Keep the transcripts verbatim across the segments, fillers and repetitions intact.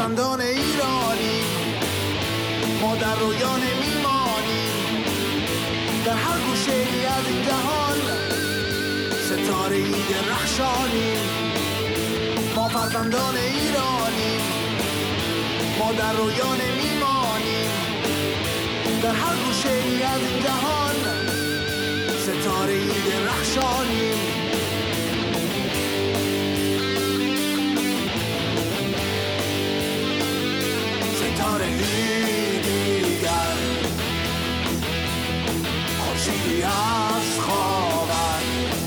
فرزندان ایرانی، ما در رویا نمیمانیم. در هر گوشه ای از این جهان ستاره ای درخشانیم. ما فرزندان ایرانی، ما در رویا نمیمانیم. در هر گوشه ای از این جهان ستاره ای درخشانیم. ستاره ای دیگر، خورشیدی از خوابم.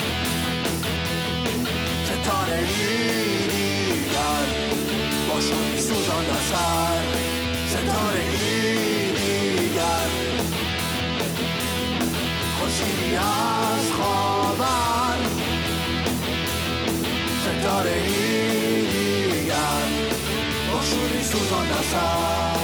ستاره ای دیگر با شوری سوزان در سر. ستاره ای دیگر، خورشیدی از خوابم. ستاره ای دیگر با شوری سوزان در سر.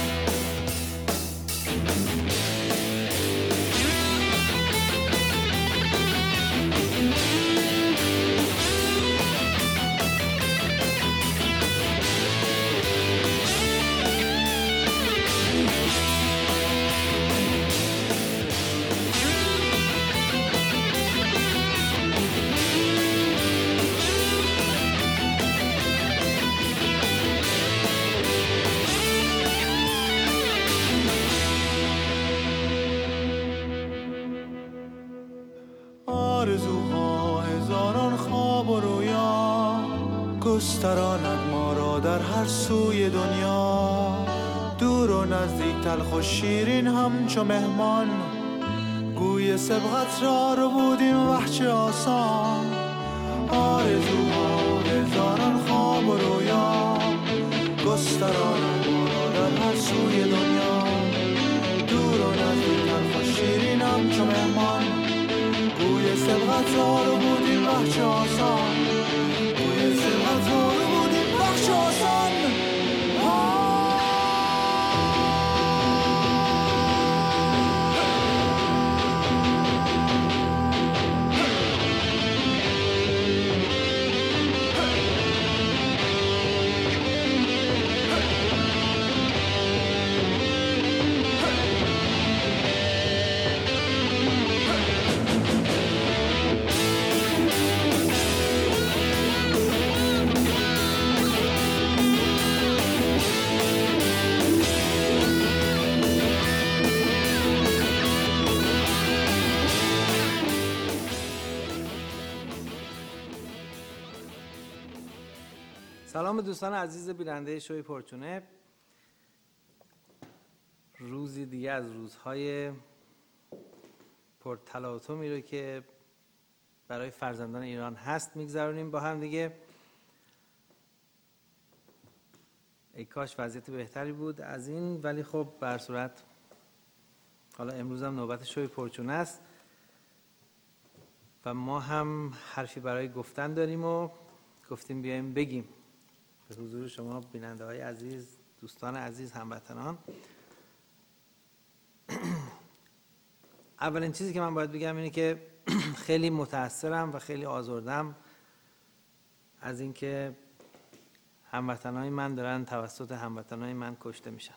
آرزوها هزاران خواب و رویا گستراند ما را در هر سوی دنیا. دور و نزدیک تلخ و شیرین همچو مهمان، گوی سبقت را رو بودیم وحچه آسان. آرزوها هزاران خواب و رویا گستراند ما را در هر سوی دنیا. دور و نزدیک تلخ و شیرین همچو مهمان، گوی سبقت را رو بودیم وحچه آسان. گوی سبقت را رو بودیم وحچه آسان. سلام دوستان عزیز بیننده شوی پرچونه. روزی دیگه از روزهای پرتلاطمی رو که برای فرزندان ایران هست میگذرونیم با هم دیگه. ای کاش وضعیت بهتری بود از این، ولی خب به هر صورت حالا امروز هم نوبت شوی پرچونه است و ما هم حرفی برای گفتن داریم و گفتیم بیایم بگیم به حضور شما بیننده های عزیز، دوستان عزیز، هموطنان. اولین چیزی که من باید بگم اینه که خیلی متأثرم و خیلی آزردم از اینکه هموطنای من دارن توسط هموطنای من کشته میشن.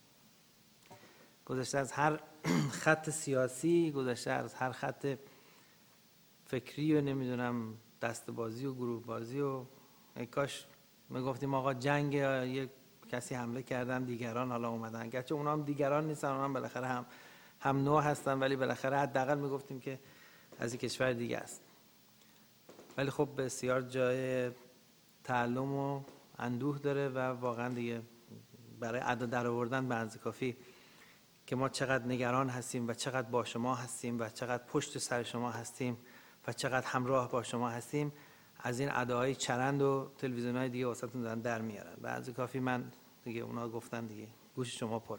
گذشته از هر خط سیاسی، گذشته از هر خط فکری و نمیدونم دست بازی و گروه بازی و ای کاش میگفتیم آقا جنگ، یک کسی حمله کردن دیگران حالا اومدن، گرچه اونا هم دیگران نیستن، اونا هم بالاخره هم هم نوع هستن، ولی بالاخره حداقل میگفتیم که از یک کشور دیگه است. ولی خب بسیار جای تعلم و اندوه داره و واقعا دیگه برای ادا در آوردن به اندازه کافی که ما چقدر نگران هستیم و چقدر با شما هستیم و چقدر پشت سر شما هستیم و چقدر همراه با شما هستیم، از این اداهای چرند و تلویزیون‌های دیگه واسهتون دارن در میارن. به اندازه کافی من دیگه اونا گفتن دیگه گوش شما پره.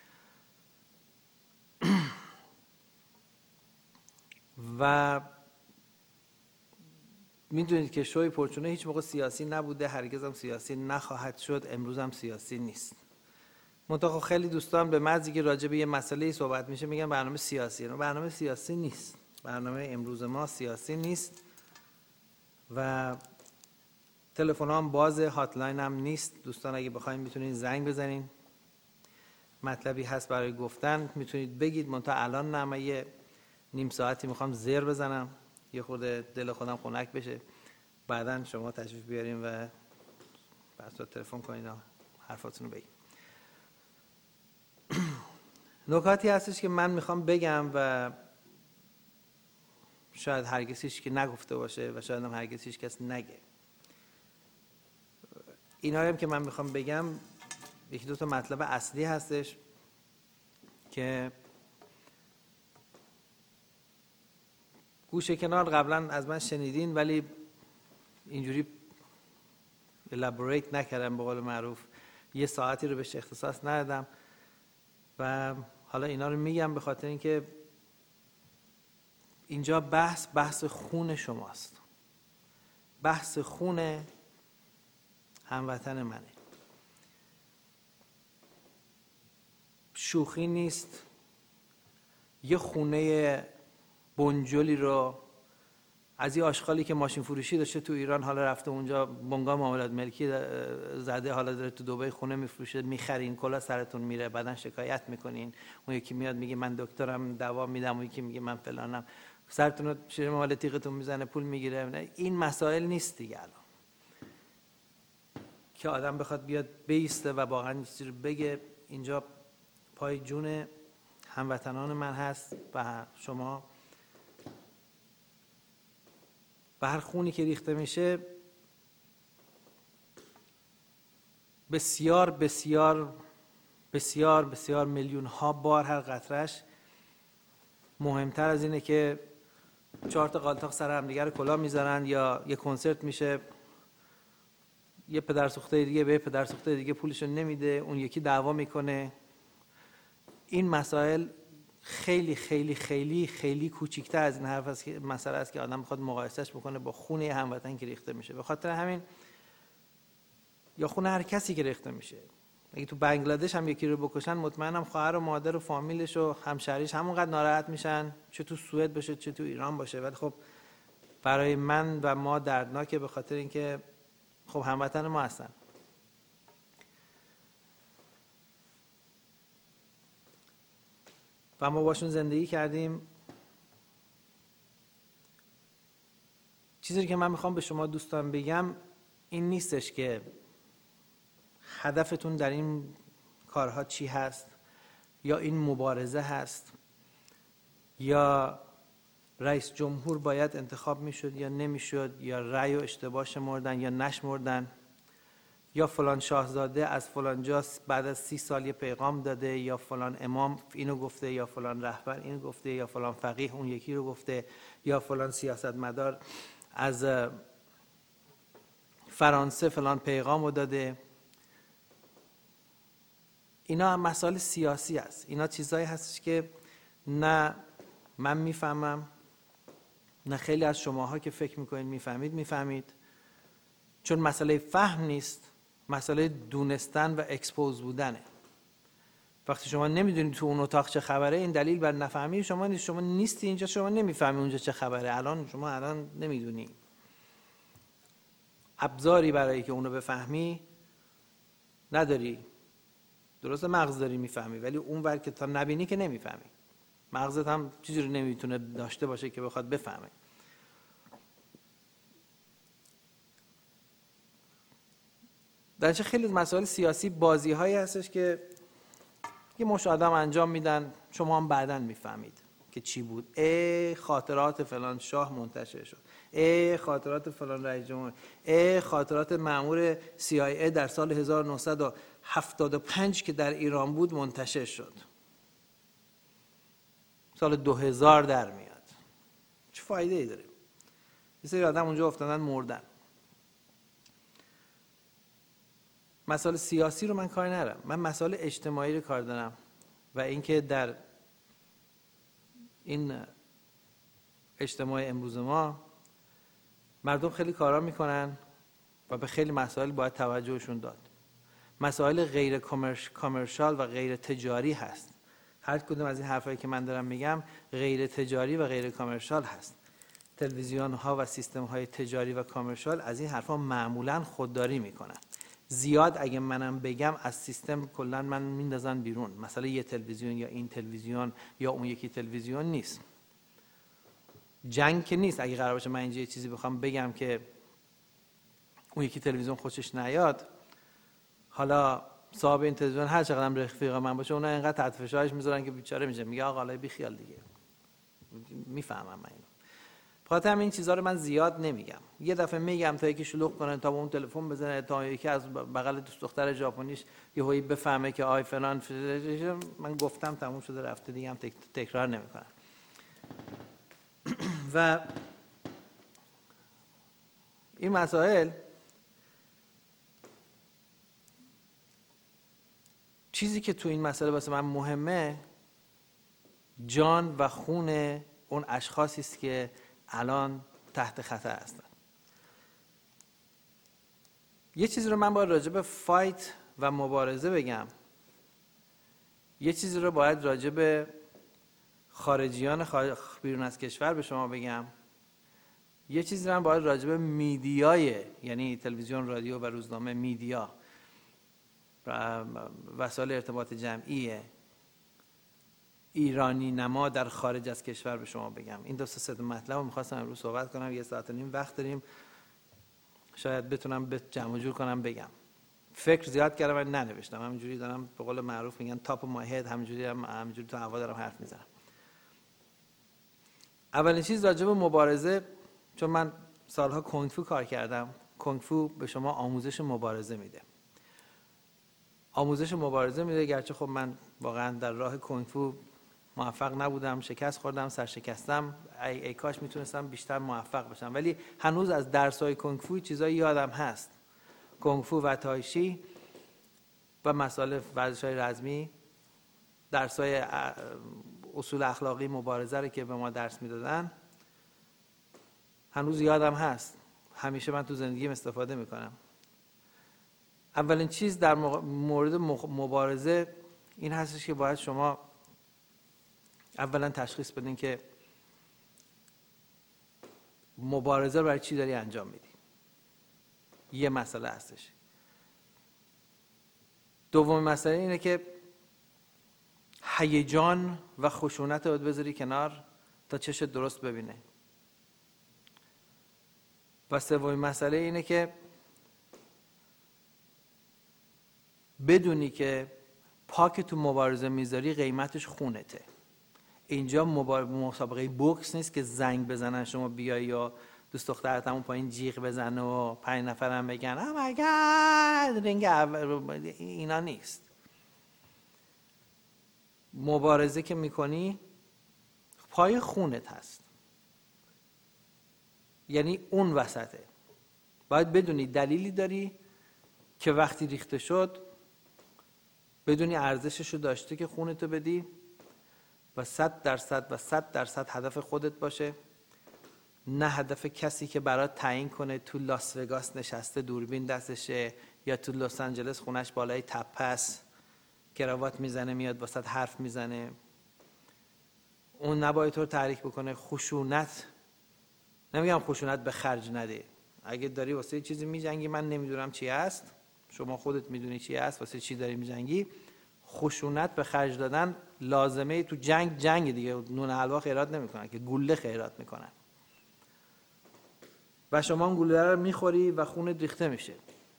و میدونید که شوی پرچونه هیچ موقع سیاسی نبوده، هرگز هم سیاسی نخواهد شد، امروز هم سیاسی نیست. منتها خیلی دوستان به محضی که راجع به یه مسئله صحبت میشه میگن برنامه سیاسیه. برنامه سیاسی نیست. برنامه امروز ما سیاسی نیست و تلفنام باز، هاتلاین هم نیست. دوستان اگه بخواید میتونید زنگ بزنین، مطلبی هست برای گفتن میتونید بگید. منتها الان نه، من یه نیم ساعتی میخوام زیر بزنم، یه خورده دل خودم خنک بشه، بعداً شما تشریف بیارین و بعدا تلفن کنین و حرفاتون رو بگین. نکاتی هستش که من میخوام بگم و شاید هرگز هیچ که نگفته باشه و شاید هم هرگز هیچ کس نگه. اینا هم که من میخوام بگم یکی دو تا مطلب اصلی هستش که گوشه کنار قبلا از من شنیدین، ولی اینجوری elaborate نکردم، به قول معروف یه ساعتی رو بهش اختصاص ندادم و حالا اینا رو میگم به خاطر اینکه اینجا بحث بحث خون شماست، بحث خون هموطن منه، شوخی نیست. یه خونه بنجلی رو از یه آشغالی که ماشین فروشی داشته تو ایران، حالا رفته اونجا بنگاه معاملات ملکی زده، حالا داره تو دبی خونه میفروشه، میخرین، کلا سرتون میره، بعدن شکایت میکنین. اون یکی میاد میگه من دکترم دوا میدم، اون یکی میگه من فلانم، سرتون رو شیر موال تیغتون میزنه، پول میگیره. این مسائل نیست دیگه الان که آدم بخواد بیاد بیسته و واقعا چیزی رو بگه. اینجا پای جون هموطنان من هست و شما و هر خونی که ریخته میشه بسیار بسیار بسیار بسیار میلیون ها بار هر قطرش مهمتر از اینه که چهار تا قالتاق سر هم دیگه رو کلاه میذارن یا یه کنسرت میشه، یه پدرسوخته دیگه به پدرسوخته دیگه پولشو نمیده، اون یکی دعوا میکنه. این مسائل خیلی خیلی خیلی خیلی کوچیک‌تر از این حرف است که مسئله است که آدم بخواد مقایسهش بکنه با خون هموطن که ریخته میشه. به خاطر همین یا خون هر کسی که ریخته میشه، اگه تو بنگلادش هم یکی رو بکشن مطمئنم خواهر و مادر و فامیلش و همشهریش همونقدر ناراحت میشن، چه تو سوئد باشه چه تو ایران باشه. ولی خب برای من و ما دردناکه به خاطر اینکه خب هموطن ما هستن. و ما باشون زندگی کردیم. چیزی که من میخوام به شما دوستان بگم این نیستش که هدفتون در این کارها چی هست، یا این مبارزه هست، یا رئیس جمهور باید انتخاب میشد یا نمیشد، یا رأی و اشتباه شمردن یا نشمردن، یا فلان شاهزاده از فلان جا بعد از سی سال یه پیغام داده، یا فلان امام اینو گفته، یا فلان رهبر اینو گفته، یا فلان فقیه اون یکی رو گفته، یا فلان سیاستمدار از فرانسه فلان پیغام رو داده. اینا هم مسائل سیاسی است. اینا چیزایی هستش که نه من میفهمم، نه خیلی از شماها که فکر میکنید میفهمید میفهمید، چون مسئله فهم نیست، مسئله دونستن و اکسپوز بودنه. وقتی شما نمیدونید تو اون اتاق چه خبره، این دلیل بر نفهمی شما نیست. شما نیستی اینجا، شما نمیفهمی اونجا چه خبره. الان شما الان نمیدونی، ابزاری برای که اونو بفهمی نداری. درسته مغز داری میفهمی، ولی اون ور که تا نبینی که نمیفهمی. مغزت هم چیزی رو نمیتونه داشته باشه که بخواد بفهمه. در چه خیلی مسائل سیاسی بازی هایی هستش که یه مش آدم انجام میدن، شما هم بعداً میفهمید که چی بود. ای خاطرات فلان شاه منتشر شد، ای خاطرات فلان رئیس جمهور، ای خاطرات مأمور سی آی ای در سال هزار و نهصد و هفتاد و پنج که در ایران بود منتشر شد. سال دو هزار در میاد. چه فایده ای داره؟ یه سری آدم اونجا افتادن مردن. مسائل سیاسی رو من کار ندارم، من مسائل اجتماعی رو کار دارم و اینکه در این اجتماع امروز ما مردم خیلی کارا میکنن و به خیلی مسائل باید توجهشون داد. مسائل غیر کامرشال و غیر تجاری هست. هر کدوم از این حرفایی که من دارم میگم غیر تجاری و غیر کامرشال هست. تلویزیون ها و سیستم های تجاری و کامرشال از این حرفا معمولا خودداری میکنن. زیاد اگه منم بگم از سیستم کلا من میندازن بیرون. مثلا یه تلویزیون یا این تلویزیون یا اون یکی تلویزیون نیست. جنگ که نیست. اگه قرار باشه من اینجا یه چیزی بخوام بگم که اون یکی تلویزیون خوشش نیاد، حالا صاحب این تلویزیون هر چقدر هم رفیق من باشه اونا اینقدر تحت فشارش میذارن که بیچاره میشه، میگه آقا حالا بی خیال دیگه. میفهمم من اینو. خاطر این چیزا رو من زیاد نمیگم. یه دفعه میگم تا یکی شلوغ کنه، تا اون تلفن بزنه، تا یکی از بغل دوست دختر ژاپنیش یهویی بفهمه که آی فلان. من گفتم تموم شده رفته دیگه، هم تکرار نمیکنم. و این مسائل چیزی که تو این مسئله واسه من مهمه جان و خون اون اشخاصی است که الان تحت خطر هستن. یه چیزی رو من باید راجع به فایت و مبارزه بگم، یه چیزی رو باید راجع به خارجیان خارج بیرون از کشور به شما بگم، یه چیزی رو باید راجع به میدیای، یعنی تلویزیون، رادیو و روزنامه، میدیا، وسایل ارتباط جمعی ایرانی نما در خارج از کشور به شما بگم. این دو سه تا مطلب رو می‌خواستم امروز صحبت کنم. یه ساعت و نیم وقت داریم، شاید بتونم به جمع جور کنم بگم. فکر زیاد کردم ولی ننوشتم، همینجوری دارم به قول معروف میگن تاپ مای هد، همینجوری هم همینجوری تو هوا دارم حرف میزنم. اولین چیز راجع به مبارزه، چون من سالها کنگ فو کار کردم، کنگ فو به شما آموزش مبارزه میده. آموزش مبارزه میده، گرچه خب من واقعا در راه کنگ فو موفق نبودم، شکست خوردم، سرشکستم. ای, ای کاش میتونستم بیشتر موفق بشم، ولی هنوز از درس‌های کنگ فو چیزایی یادم هست. کنگ فو و تایشی و مسائل ورزش‌های رزمی، درس‌های اصول اخلاقی مبارزه رو که به ما درس میدادن هنوز یادم هست. همیشه من تو زندگیم استفاده میکنم. اولین چیز در مورد مبارزه این هستش که باید شما اولا تشخیص بدین که مبارزه رو برای چی داری انجام میدی. یه مسئله هستش. دومین مسئله اینه که هیجان و خشونت رو بذاری کنار تا چشت درست ببینه. و سومین مسئله اینه که بدونی که پاک تو مبارزه میذاری قیمتش خونته. اینجا مسابقه بوکس نیست که زنگ بزنن شما بیای یا دوست دخترت همون پایین جیغ بزنه و پنج نفرم بگن oh my god رینگ اول. اینا نیست. مبارزه که میکنی پای خونت هست، یعنی اون وسطه. باید بدونی دلیلی داری که وقتی ریخته شد بدونی ارزششو داشته که خونتو بدی و صد درصد و صد درصد هدف خودت باشه، نه هدف کسی که برات تعیین کنه تو لاس وگاس نشسته دوربین دستشه یا تو لس آنجلس خونش بالای تپه است کراوات میزنه میاد واسط حرف میزنه. اون نباید تو رو تحریک بکنه. خشونت، نمیگم خشونت به خرج نده. اگه داری واسه چیزی میجنگی من نمیدونم چی هست، شما خودت میدونی چی هست، واسه چی داری میجنگی. خشونت به خرج دادن لازمه. تو جنگ جنگ دیگه نون حلوا خیرات نمیکنن که گوله خیرات میکنن و شما اون گوله رو میخوری و خونت ریخته میشه.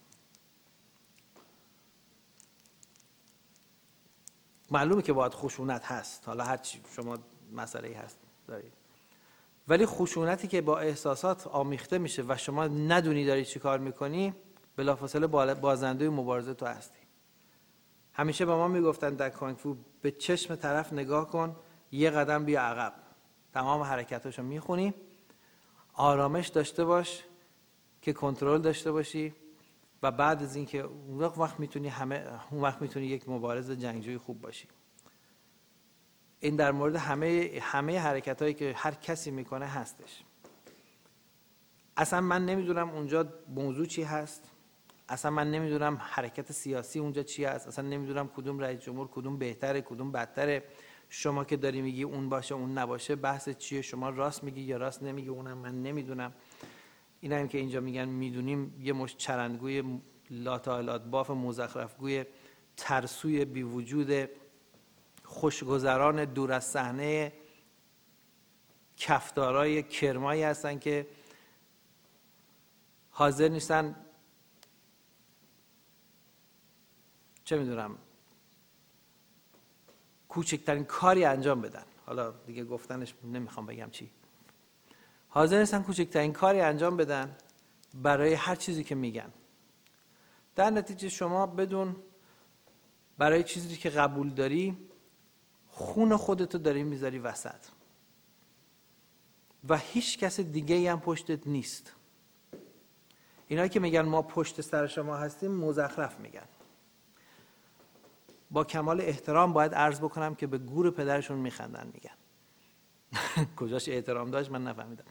معلومه که باید خشونت هست، حالا هر چی شما مسئله‌ای هست دارید، ولی خشونتی که با احساسات آمیخته میشه و شما ندونی داری چی کار میکنی بلافاصله بازنده مبارزه تو هستی. همیشه به ما میگفتن در کنگ فو به چشم طرف نگاه کن، یه قدم بیا عقب. تمام حرکتاشو میخونی، آرامش داشته باش که کنترل داشته باشی و بعد از اینکه اون وقت میتونی همه اون وقت میتونی یک مبارز جنگجوی خوب باشی. این در مورد همه همه حرکتایی که هر کسی میکنه هستش. اصلا من نمیدونم اونجا موضوع چی هست، اصلا من نمیدونم حرکت سیاسی اونجا چی هست، اصلا نمیدونم کدوم رئیس جمهور کدوم بهتره کدوم بدتره، شما که داری میگی اون باشه اون نباشه بحث چیه؟ شما راست میگی یا راست نمیگی؟ اونم من نمیدونم. این هم که اینجا میگن میدونیم، یه مش چرندگوی لاتالات باف مزخرفگوی ترسوی بی وجود خوشگذران دور از صحنه کفدارای کرمایی هستن که حاضر نیستن چه میدونم کوچکترین کاری انجام بدن. حالا دیگه گفتنش نمیخوام بگم چی. حاضر نیستن کوچکترین کاری انجام بدن برای هر چیزی که میگن. در نتیجه شما بدون برای چیزی که قبول داری خون خودتو داری میذاری وسط و هیچ کس دیگه ای هم پشتت نیست. اینایی که میگن ما پشت سر شما هستیم مزخرف میگن. با کمال احترام باید عرض بکنم که به گور پدرشون میخندن میگن. کجاش احترام داشت من نفهمیدم.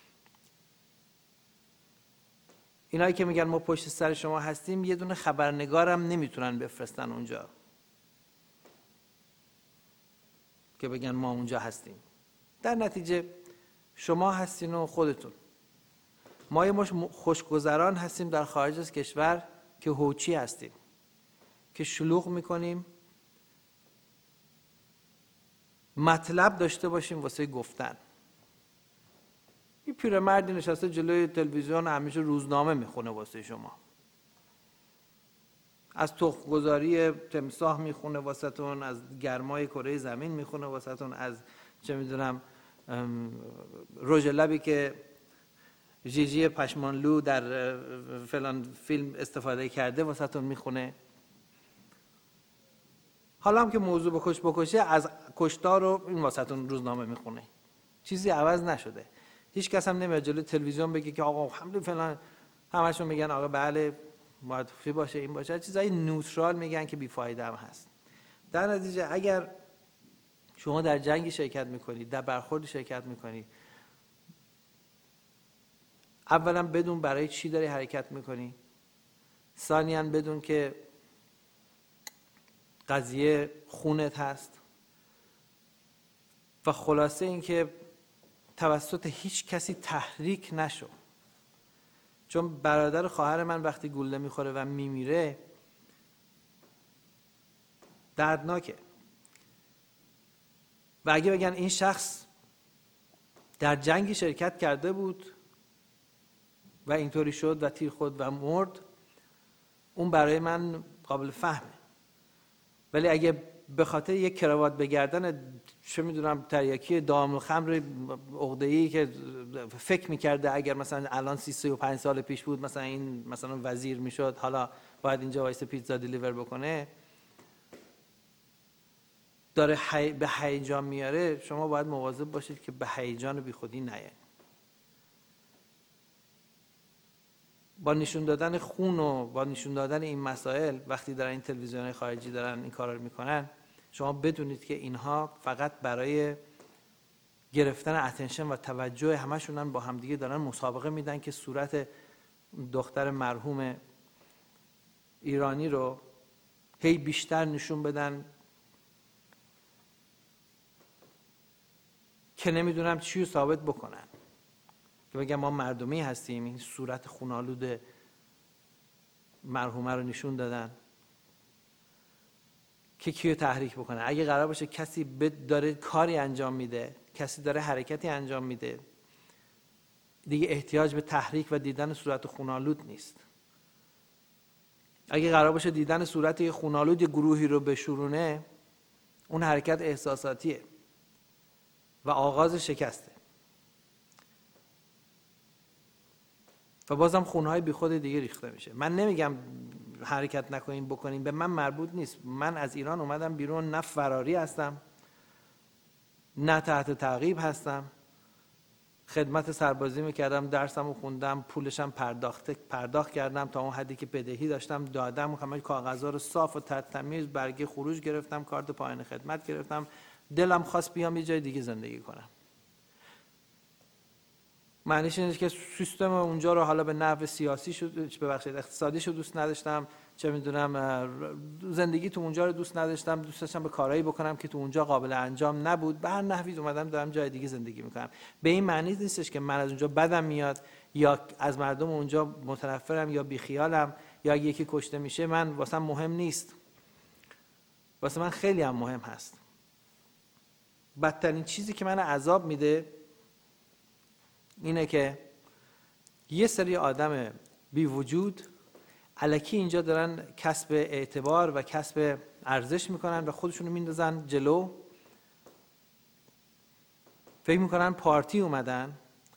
اینایی که میگن ما پشت سر شما هستیم یه دونه خبرنگارم نمیتونن بفرستن اونجا که بگن ما اونجا هستیم. در نتیجه شما هستین و خودتون. ما یه مش خوشگذران هستیم در خارج از کشور که هوچی هستیم، که شلوغ میکنیم، مطلب داشته باشیم واسه گفتن. یه پیرمردی نشسته جلوی تلویزیون همیشه روزنامه میخونه واسه شما، از تخم‌گذاری تمساح میخونه واسهتون، از گرمای کره زمین میخونه واسهتون، از چه میدونم رژ لبی که ژیژی پشمانلو در فلان فیلم استفاده کرده واسهتون میخونه. حالا هم که موضوع بکش بکشه از کشتار رو این واسهتون روزنامه میخونه. چیزی عوض نشده. هیچ کس هم نمیاد جلوی تلویزیون بگه که آقا حمله فلان. همشون میگن آقا بله معطوفی باشه این باشه. چیزای نوترال میگن که بیفایده هم هست. در نتیجه اگر شما در جنگی شرکت میکنید، در برخوردی شرکت میکنید، اولا بدون برای چی داری حرکت میکنی، ثانیاً بدون که قضیه خونت هست، و خلاصه این که توسط هیچ کسی تحریک نشو. چون برادر خواهر من وقتی گوله میخوره و میمیره دردناکه. و اگه بگن این شخص در جنگی شرکت کرده بود و اینطوری شد و تیر خورد و مرد، اون برای من قابل فهمه. ولی اگه به خاطر یک کراوات به گردن چه میدونم تریاکی دام الخمر عقده‌ای که فکر میکرده اگر مثلا الان سی و پنج سال پیش بود مثلا این مثلا وزیر میشد، حالا باید اینجا وایس پیتزا دیلیور بکنه، داره حی... به هیجان میاره، شما باید مواظب باشید که به هیجان بی خودی نیاین. با نشون دادن خون و با نشون دادن این مسائل وقتی دارن این تلویزیون‌های خارجی دارن این کارا رو میکنن، شما بدونید که اینها فقط برای گرفتن اتنشن و توجه همشونن با همدیگه دارن مسابقه میدن که صورت دختر مرحوم ایرانی رو هی بیشتر نشون بدن که نمیدونم چی رو ثابت بکنن، که بگم ما مردمی هستیم. این صورت خونالود مرحومه رو نشون دادن که کیو تحریک بکنه. اگه قرار باشه کسی داره کاری انجام میده، کسی داره حرکتی انجام میده، دیگه احتیاج به تحریک و دیدن صورت خونالود نیست. اگه قرار باشه دیدن صورت خونالود یه گروهی رو بشورونه، اون حرکت احساساتیه و آغاز شکسته و بازم خونهای بی خود دیگه ریخته میشه. من نمیگم حرکت نکنین بکنین، به من مربوط نیست. من از ایران اومدم بیرون، نه فراری هستم نه تحت تعقیب هستم. خدمت سربازی میکردم، درسمو خوندم، پولشم پرداخت پرداخت کردم تا اون حدی که بدهی داشتم دادم، همه کاغذا رو صاف و تمیز، برگه خروج گرفتم، کارت پایان خدمت گرفتم. دلم خواست بیام یه جای دیگه زندگی کنم. معنیش اینه که سیستم اونجا رو حالا به نحو سیاسی شد، ببخشید اقتصادی شو دوست نداشتم، چه میدونم زندگی تو اونجا رو دوست نداشتم، دوست داشتم به کارهایی بکنم که تو اونجا قابل انجام نبود، به هر نحوی اومدم دارم جای دیگه زندگی میکنم. به این معنی نیستش که من از اونجا بدم میاد یا از مردم اونجا متنفرم یا بیخیالم یا یکی کشته میشه من واسه مهم نیست. واسه من خیلی هم مهم هست. بدترین چیزی که من عذاب میده اینه که یه سری آدم بی وجود الکی اینجا دارن کسب اعتبار و کسب ارزش میکنن و خودشونو میندازن جلو، فکر میکنن پارتی اومدن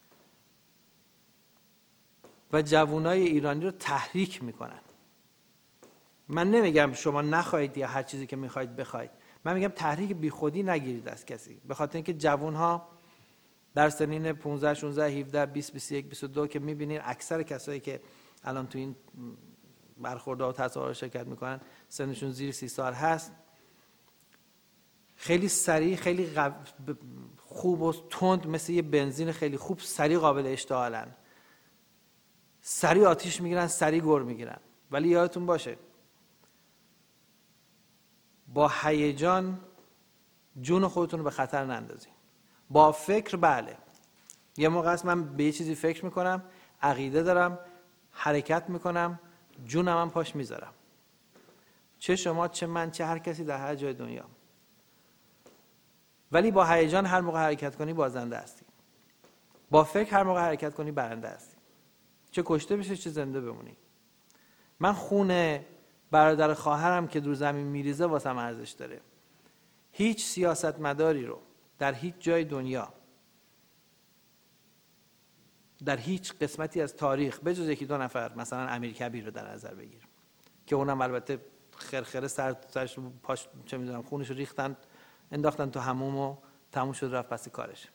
و جوانای ایرانی رو تحریک میکنن. من نمیگم شما نخواهید یا هر چیزی که میخواید بخواید، من میگم تحریک بی خودی نگیرید از کسی، به خاطر اینکه جوانها در سنین پانزده شانزده هفده بیست بیست و یک بیست و دو که میبینید اکثر کسایی که الان تو این برخوردها و تظاهرات شرکت میکنن سنشون زیر سی سال هست، خیلی سریع خیلی غب... خوب و تند مثل یه بنزین خیلی خوب سریع قابل اشتعالن، سریع آتیش میگیرن، سریع گر میگیرن. ولی یادتون باشه با هیجان جون خودتون رو به خطر نندازین. با فکر بله، یه موقع است من به یه چیزی فکر میکنم، عقیده دارم، حرکت میکنم، جونم هم پاش میذارم، چه شما چه من چه هر کسی در هر جای دنیا. ولی با هیجان هر موقع حرکت کنی بازنده هستی، با فکر هر موقع حرکت کنی برنده هستی، چه کشته بشه چه زنده بمونی. من خون برادر خواهرم که دور زمین میریزه واسم ارزش داره. هیچ سیاستمداری رو در هیچ جای دنیا، در هیچ قسمتی از تاریخ بجز یکی دو نفر، مثلا امیر کبیر رو در نظر بگیر که اونم البته خرخره سر سرش پاش چه میدونم خونش رو ریختن انداختن تو حموم و تموم شد رفت پس کارش.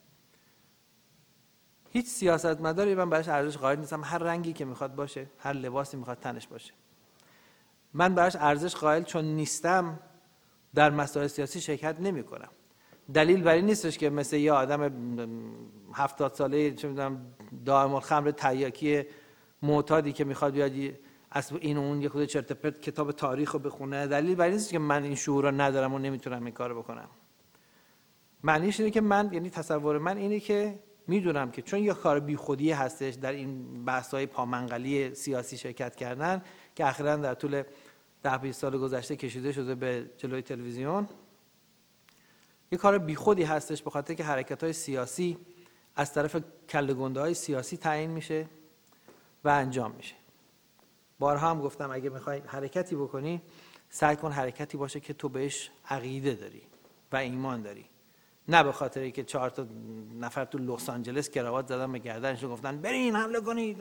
هیچ سیاستمداری من براش ارزش قائل نیستم، هر رنگی که میخواد باشه، هر لباسی میخواد تنش باشه. من براش ارزش قائل چون نیستم در مسائل سیاسی شرکت نمیکنم. دلیل بر این نیستش که مثل یه آدم هفتاد ساله چه میدونم دائم الخمر تریاکی معتادی که میخواد بیاد از این و اون یه خود چرت و پرت کتاب تاریخ رو بخونه، دلیل بر این نیست که من این شعور رو ندارم و نمیتونم این کارو بکنم. معنیش اینه که من، یعنی تصور من اینه که میدونم که چون یه کار بیخودی هستش در این بحث‌های پامنقلی سیاسی شرکت کردن که اخیراً در طول ده بیست سال گذشته کشیده شده به جلوی تلویزیون، یه کار بیخودی هستش به خاطر که حرکت‌های سیاسی از طرف کله‌گنده‌های سیاسی تعیین میشه و انجام میشه. بارها هم گفتم اگه میخوای حرکتی بکنی سعی کن حرکتی باشه که تو بهش عقیده داری و ایمان داری، نه به خاطری که چهار تا نفر تو لس آنجلس کراوات زدن به گردنش و گفتن برین حمله کنید.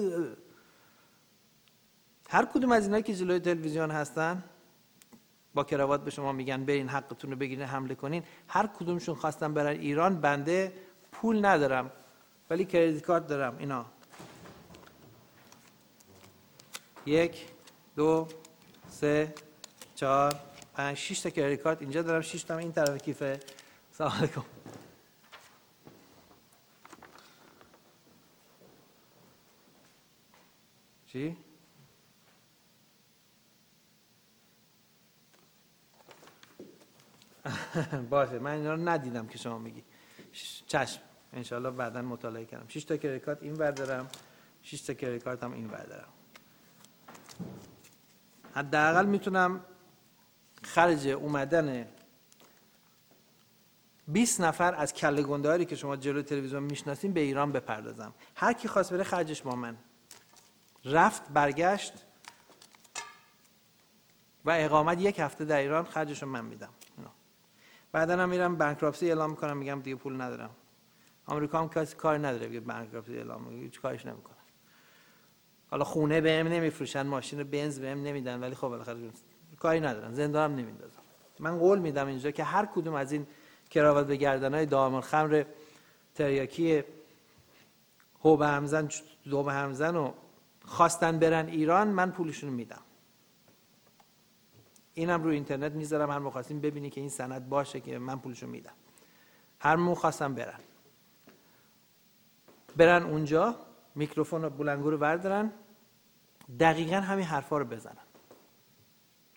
هر کدوم از اینایی که جلوی تلویزیون هستن با کراوات به شما میگن برین حقتون رو بگیرین حمله کنین، هر کدومشون خواستن برن ایران. بنده پول ندارم ولی کریدیت کارت دارم، اینا یک دو سه چهار پنج شش تا کریدیت کارت اینجا دارم، شش تا این طرف کیفه. سلام علیکم. چی؟ باشه من اینا رو ندیدم که شما میگی. چشم انشالله بعدا مطالعه کردم. شش تا کریدیت کارت این ور دارم، شش تا کریدیت کارت هم این ور دارم. حداقل میتونم خرج اومدن بیست نفر از کله گنده‌هایی که شما جلوی تلویزیون میشناسین به ایران بپردازم. هر کی خواست بره خرجش با من، رفت برگشت و اقامت یک هفته در ایران خرجشو من میدم. بعدا هم میرم بانکراپسی اعلام میکنم، میگم دیگه پول ندارم. آمریکا هم کسی کار نداره بگه بانکراپسی اعلام میکنه، هیچ کارش نمیکنه. حالا خونه بهم نمیفروشن، ماشین بنز بهم نمیدن، ولی خب بالاخره کاری ندارن، زندان هم نمیندازن. من قول میدم اینجا که هر کدوم از این کراوات به گردنای دائم الخمر تریاکی هو به همزن دو به همزن و خواستن برن ایران، من پولشون رو میدم. اینم رو اینترنت میذارم، هر موقع خواستین ببینی که این سند باشه که من پولشو میدم. هر موقع خواستم برن برن اونجا، میکروفون و بلنگو رو بردارن، دقیقاً همین حرفا رو بزنن.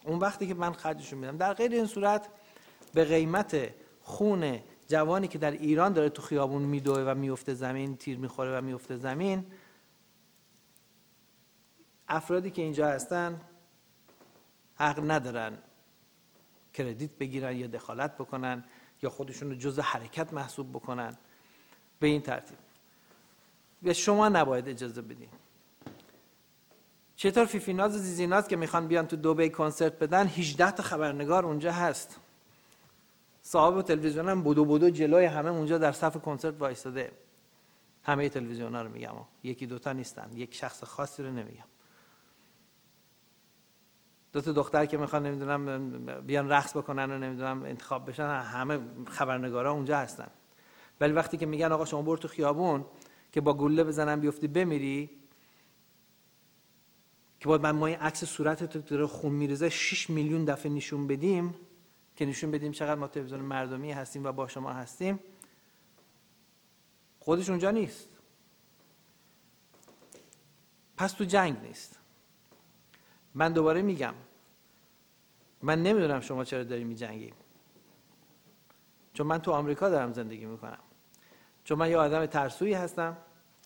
اون وقتی که من خرجشون میدم. در غیر این صورت به قیمت خون جوانی که در ایران داره تو خیابون میدوه و میفته زمین، تیر میخوره و میفته زمین، افرادی که اینجا هستن حق ندارن کردیت بگیرن یا دخالت بکنن یا خودشون رو جزء حرکت محسوب بکنن به این ترتیب. و شما نباید اجازه بدین. چطور فیفیناز و زیزیناز که میخوان بیان تو دبی کنسرت بدن، هجده تا خبرنگار اونجا هست، صاحب تلویزیون هم بودو بودو جلوی همه اونجا در صف کنسرت وایساده. همه تلویزیون‌ها رو میگم، یکی دوتا نیستن، یک شخص خاصی رو نمیگم. دو تا دختر که میخوان نمیدونم بیان رقص بکنن و نمیدونم انتخاب بشن، همه خبرنگارا اونجا هستن. ولی وقتی که میگن آقا شما برو تو خیابون که با گلوله بزنن بیفتی بمیری، که باید من ما این عکس صورتت داره خون میریزه شش میلیون دفعه نشون بدیم که نشون بدیم چقدر ما تلویزیون مردمی هستیم و با شما هستیم، خودش اونجا نیست. پس تو جنگ نیست. من دوباره میگم من نمیدونم شما چرا داری میجنگی، چون من تو آمریکا دارم زندگی میکنم، چون من یه آدم ترسویی هستم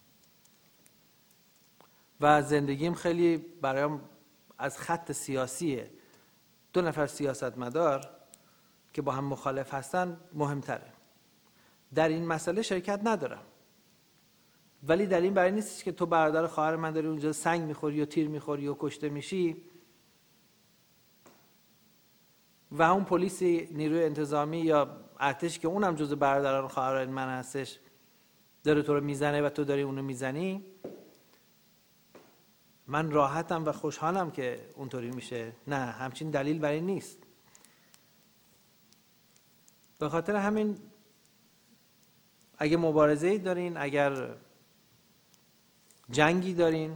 و زندگیم خیلی برایم از خط سیاسی دو نفر سیاستمدار که با هم مخالف هستن مهمتره. در این مسئله شرکت ندارم، ولی در این برای نیست که تو برادر خواهر من داری اونجا سنگ میخوری یا تیر میخوری یا کشته میشی و اون پلیس نیروی انتظامی یا ارتش که اونم جزو برادران خواهران من هستش داره تو رو میزنه و تو داری اونو میزنی. من راحتم و خوشحالم که اونطوری میشه. نه، همچین دلیل برای نیست. به خاطر همین اگه مبارزه‌ای دارین، اگر جنگی دارین،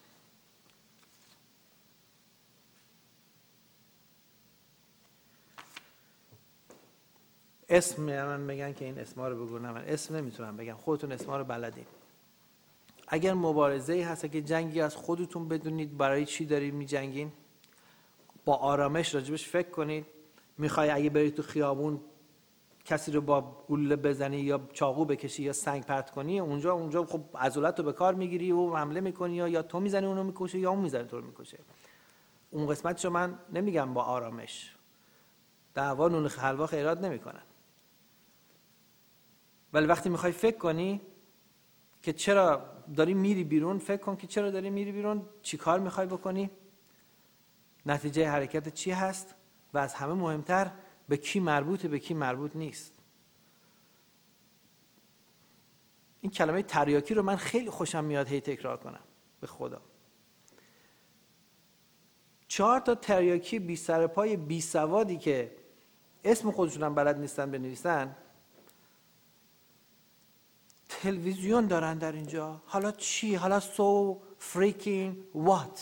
اسم من میگن که این اسما رو بگو، نه من اسم نمیتونم بگم، خودتون اسما رو بلدین. اگر مبارزه‌ای هست که جنگی از خودتون بدونید برای چی دارید میجنگین، با آرامش راجبش فکر کنید. میخوای اگه بری تو خیابون کسی رو با گلوله بزنی یا چاقو بکشی یا سنگ پرت کنی، اونجا اونجا خب عضلات رو به کار میگیری و حمله میکنی، یا یا تو میزنی اونو میکشه یا اون میزنه تو رو میکشه. اون قسمتشو من نمیگم با آرامش، دعوا نون حلوا خیرات نمیکنن. ولی وقتی میخوای فکر کنی که چرا داری میری بیرون، فکر کن که چرا داری میری بیرون، چی کار میخوای بکنی، نتیجه حرکت چی هست و از همه مهمتر به کی مربوطه به کی مربوط نیست. این کلمه تریاکی رو من خیلی خوشم میاد هی تکرار کنم، به خدا. چهار تا تریاکی بی سر پای بی سوادی که اسم خودشون هم بلد نیستن بنویسن، تلویزیون دارن در اینجا. حالا چی؟ حالا so freaking what؟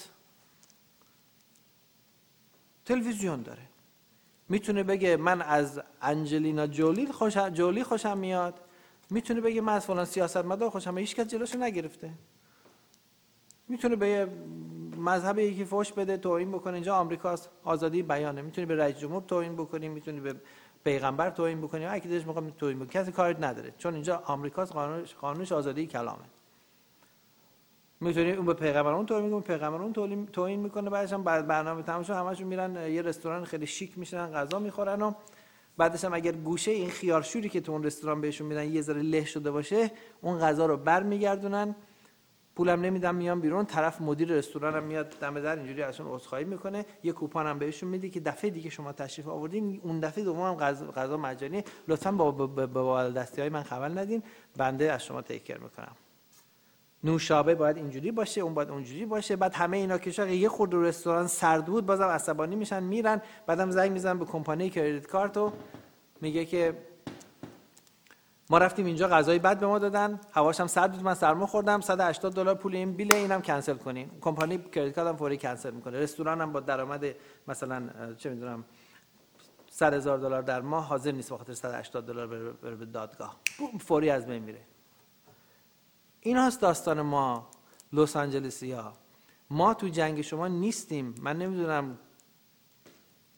تلویزیون داره. میتونه بگه من از انجلینا جولی خوش جولی خوشم میاد، میتونه بگه من از فلان سیاستمدار خوشم میاد، هیچ کس جلوشو نگرفته. میتونه به مذهب یکی فوش بده، توهین بکنه. اینجا آمریکاست، آزادی بیانه. میتونی به رئیس جمهور توهین بکنی، میتونی به پیغمبر توهین بکنی، هر کی دلش میخواد توهین بکنه، کسی کاری نداره، چون اینجا آمریکاست، قانونش قانونش آزادی کلامه. میتونی اون به پیغمبرون توهین میکنه، پیغمبرون توهین میکنه، بعدش هم بعد برنامه تموم شد همشون میرن یه رستوران خیلی شیک میشن غذا میخورن و بعدش هم اگر گوشه این خیارشوری که تو اون رستوران بهشون میدن یه ذره له شده باشه، اون غذا رو برمیگردونن، پولم نمیدن، میان بیرون. طرف مدیر رستوران هم میاد دم در اینجوری ازشون عذرخواهی میکنه، یه کوپن هم بهشون میده که دفعه دیگه شما تشریف آوردین اون دفعه دوم هم غذا مجانی، لطفاً با با دستیای من خبر ندین، بنده از شما تیک کر میکنم. نوشابه باید اینجوری باشه، اون باید اونجوری باشه. بعد همه اینا که شاید یه خورده رستوران سرد بود بازم عصبانی میشن میرن، بعدم زنگ میزنن به کمپانی کردیت کارت و میگه که ما رفتیم اینجا غذای بد به ما دادن، هواش هم سرد بود، من سرما خوردم، صد و هشتاد دلار پول این بیل، اینم کنسل کنین. کمپانی کردیت کارت هم فوری کنسل میکنه. رستوران هم با درآمد مثلا چه میدونم صد هزار دلار در ماه حاضر نیست بخاطر صد و هشتاد دلار بره به دادگاه، فوری از بین میره. این هست داستان ما لس آنجلسیا. ما تو جنگ شما نیستیم. من نمیدونم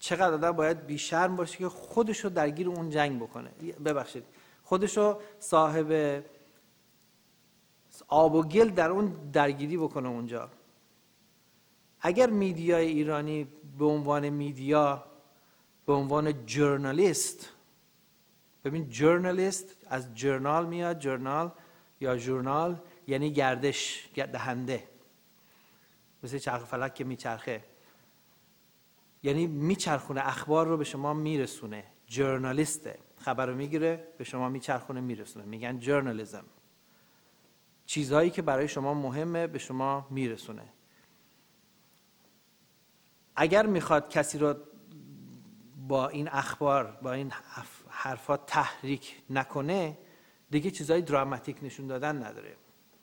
چقدر آدم باید بیشرم باشه که خودشو درگیر اون جنگ بکنه. ببخشید، خودشو صاحب آب و گل در اون درگیری بکنه اونجا. اگر میدیای ایرانی به عنوان میدیا، به عنوان جورنالیست، ببین جورنالیست از جورنال میاد، جورنال یا ژورنال یعنی گردش دهنده، مثل چرخ فلک که میچرخه، یعنی میچرخونه اخبار رو به شما میرسونه. جورنالیسته، خبر رو میگیره به شما میچرخونه میرسونه، میگن جورنالیزم. چیزهایی که برای شما مهمه به شما میرسونه. اگر میخواد کسی رو با این اخبار، با این حرفا تحریک نکنه، دیگه چیزهای دراماتیک نشون دادن نداره.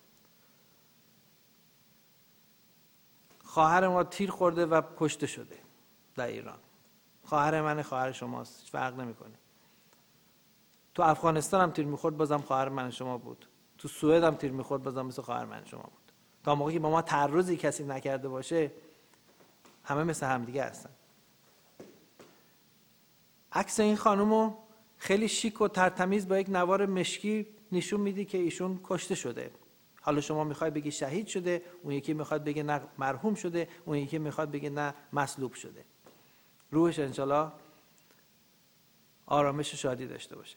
خواهر ما تیر خورده و کشته شده در ایران. خواهر من خواهر شماست، فرق نمیکنه. تو افغانستان هم تیر میخورد بازم خواهر من شما بود. تو سوئد هم تیر میخورد بازم مثل خواهر من شما بود. تا موقعی که با ما تعرضی کسی نکرده باشه همه مثل همدیگه هستن. عکس این خانومو خیلی شیک و ترتمیز با یک نوار مشکی نشون میدی که ایشون کشته شده. حالا شما میخوای بگی شهید شده، اون یکی میخواد بگه نه مرحوم شده، اون یکی میخواد بگه نه مصلوب شده. روحش انشالله آرامش و شادی داشته باشه.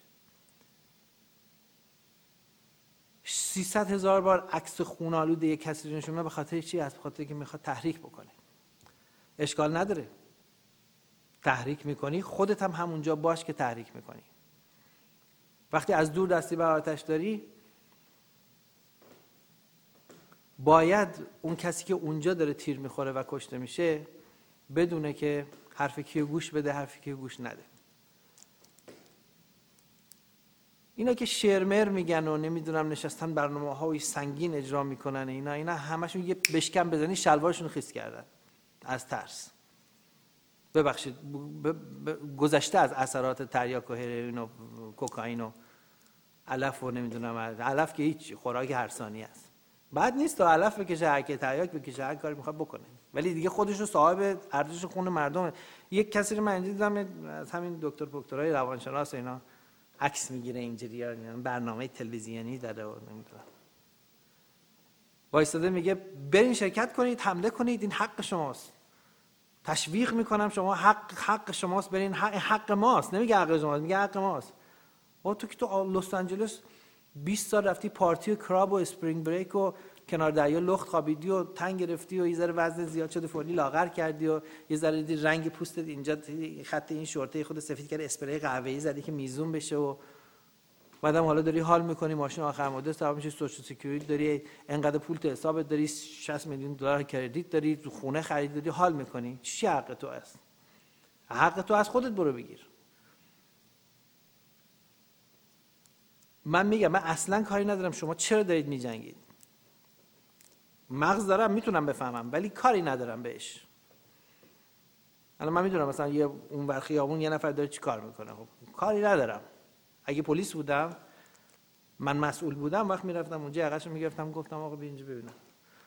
سیصد هزار بار عکس خون‌آلود یک کسی رو نشون میده. به خاطر چی؟ از خاطر که میخواد تحریک بکنه. اشکال نداره، تحریک میکنی، خودت هم همونجا باش که تحریک میکنی. وقتی از دور دستی بر آتش داری، باید اون کسی که اونجا داره تیر میخوره و کشته میشه بدونه که حرف کیو گوش بده، حرف کیو گوش نده. اینا که شرمر میگن و نمیدونم نشستن برنامه های سنگین اجرا میکنن، اینا اینا همشون یه بشکم بزنی شلوارشون خیس کردن از ترس. ببخشید ب... ب... گذشته از اثرات تریاک و هروئین و کوکائین و علف و نمیدونم، علف که هیچ خوراک هر ثانیه است. بعد نیست تو علف بکشه، هر کی تریاک بکشه، هر کاری میخواد بکنه، ولی دیگه خودش رو صاحب ارزش خون مردم. یک کسی رو من دیدم از همین دکتر دکترای روانشناس اینا عکس میگیره اینجوری، یعنی برنامه تلویزیونی داره و نمیدونم، وایساده میگه برین شرکت کنید، حمله کنید، این حق شماست، تشویق میکنم شما، حق حق شماست، برین، حق, حق ماست. نمیگه حق شماست، میگه حق ماست. و تو که تو لس آنجلس بیست سال رفتی پارتی و کراب و اسپرینگ بریک و کنار دریا لخت خوابیدی و تنگ گرفتی و یه ذره وزن زیاد شده فوری لاغر کردی و یه ذره دی رنگ پوستت اینجا خط این شورته خود سفید کرد، اسپری قهوه‌ای زدی که میزون بشه و بعدم حالا داری حال میکنی، ماشین آخر مدت حساب میشه، سوشال سکیوریتی داری، انقدر پول تو حسابت داری، شصت میلیون دلار کردیت داری، تو خونه خرید داری، حال میکنی. چی حق تو است؟ حق تو از خودت برو بگیر. من میگم من اصلا کاری ندارم شما چرا دارید میجنگید. مغز دارم میتونم بفهمم ولی کاری ندارم بهش. الان من میدونم مثلا یه اون ور خیابون یه نفر داره چی کار میکنه، خب کاری ندارم. اگه پلیس بودم، من مسئول بودم، وقت میرفتم اونجا عقشو میگرفتم گفتم آقا بیا اینجا ببینم.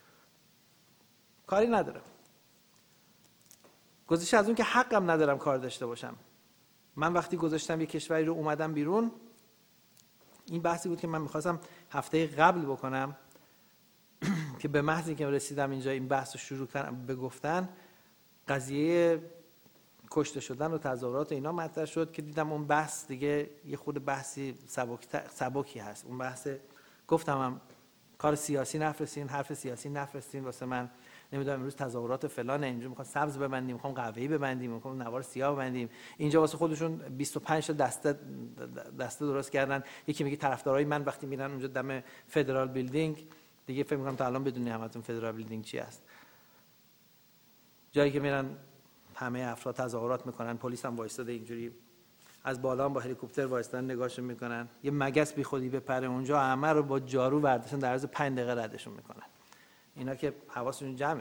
کاری ندارم. گذشته از اون که حقم ندارم کار داشته باشم. من وقتی گذاشتم یه کشوری رو اومدم بیرون، این بحثی بود که من میخواستم هفته قبل بکنم که به محض اینکه رسیدم اینجا این بحث رو شروع کردم به گفتن، قضیه کشته شدن و تظاهرات اینا مطرح شد که دیدم اون بحث دیگه یه خود بحثی سبک سبکی هست. اون بحث گفتم هم کار سیاسی نفرستین، حرف سیاسی نفرستین واسه من، نمیدونم امروز تظاهرات فلان، اینجا میخوام سبز ببندیم، میخوام قهوه‌ای ببندیم، میخوام نوار سیاه ببندیم. اینجا واسه خودشون بیست و پنج تا دسته دسته درست کردن. یکی میگه طرفدارای من وقتی میرن اونجا دم فدرال بیلدینگ، دیگه فکر میکنم تا الان بدونی همتون فدرال بیلدینگ چی است، جایی که میرن همه افراد تظاهرات میکنن، پلیس هم وایساده اینجوری از بالا هم با هلیکوپتر وایسادن نگاهشون میکنن، یه مگس بی خودی بپره اونجا همه رو با جارو برداشتن در عرض پنج دقیقه ردشون میکنن. اینا که حواسشون جمعه.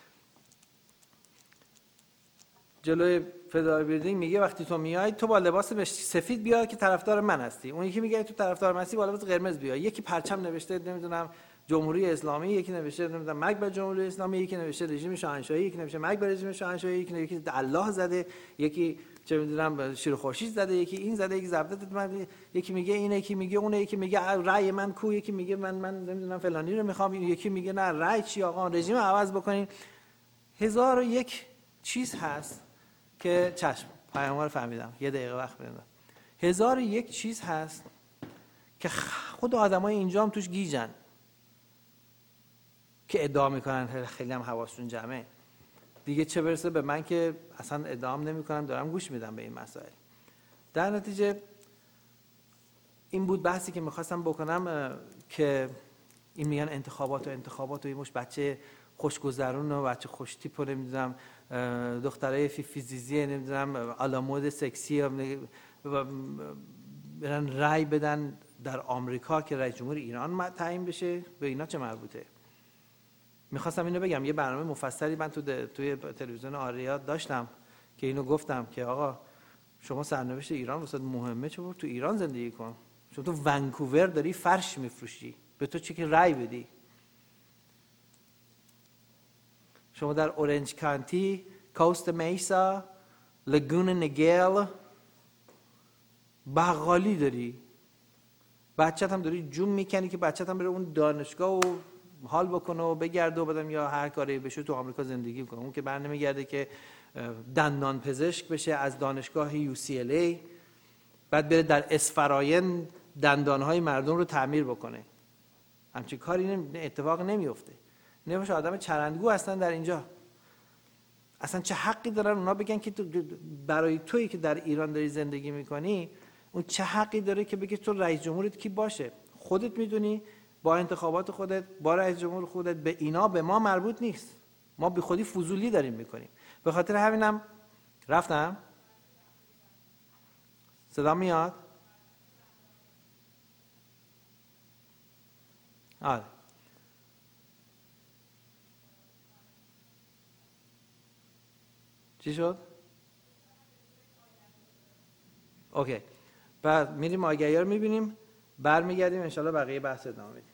جلوی فدرال بیلدینگ میگه وقتی تو میای تو با لباس سفید بیا که طرفدار من هستی، اون یکی میگه تو طرفدار من هستی با لباس قرمز بیا، یکی پرچم نوشته نمیدونم جمهوری اسلامی، یکی نوشته نمیدونم مرگ بر جمهوری اسلامی، یکی نوشته رژیم شاهنشاهی، یکی نوشته مرگ بر رژیم شاهنشاهی، یکی یکی الله زده، یکی چه میدونم شیر خورشید زده، یکی این زده، یکی زبدت من، یکی میگه اینه، یکی میگه اونه، یکی میگه رأی من کو، یکی میگه من من نمیدونم فلانی رو میخوام، یکی میگه نه رأی چی آقا رژیم عوض بکنین. هزار و یک چیز هست که چشم پیامو رو فهمیدم، یه دقیقه وقت بدید. هزار و یک چیز هست که خود آدمای اینجا هم توش گیجن که ادعا میکنن خیلی هم حواسشون جمعه دیگه، چه برسه به من که اصلا ادعام نمیکنم، دارم گوش میدم به این مسائل. در نتیجه این بود بحثی که میخواستم بکنم که این میگن انتخابات و انتخابات و این مش بچه خوشگذرون و بچه خوشتیپ و نمیدونم دخترای فیفیزیزی نمیدونم آلامود سکسی برن رای بدن در آمریکا که رئیس جمهور ایران تعیین بشه. به اینا چه مربوطه؟ میخواستم اینو بگم. یه برنامه مفصلی من تو توی تلویزیون آریا داشتم که اینو گفتم که آقا شما سرنوشت ایران واسه مهمه، چه تو ایران زندگی کن. شما تو ونکوور داری فرش میفروشی، به تو چه که رای بدی؟ شما در اورنج کانتی، کوست میسا، لگون نگل بغالی داری، بچت هم داری جون میکنی که بچت هم بره اون دانشگاه و حال بکنه و بگرده و بدم یا هر کاری بشه تو آمریکا زندگی کنه. اون که بر نمیگرده که دندان پزشک بشه از دانشگاه یو سی ال ای، بعد بره در اسفراین دندانهای مردم رو تعمیر بکنه. همچین کاری اتفاق نمیفته. نمیشه آدم چرندگو هستن در اینجا. اصلا چه حقی دارن اونا بگن که تو برای تویی که در ایران داری زندگی میکنی، اون چه حقی داره که بگی تو رئیس جمهورت کی باشه؟ خودت میدونی با انتخابات خودت، با رئیس جمهور خودت، به اینا به ما مربوط نیست. ما بی خودی فضولی داریم میکنیم. به خاطر همینم رفتم. صدا میاد؟ آره. چی شد؟ اوکی. بعد میریم آگهی رو میبینیم، برمیگردیم انشالله بقیه بحث ادامه میدیم.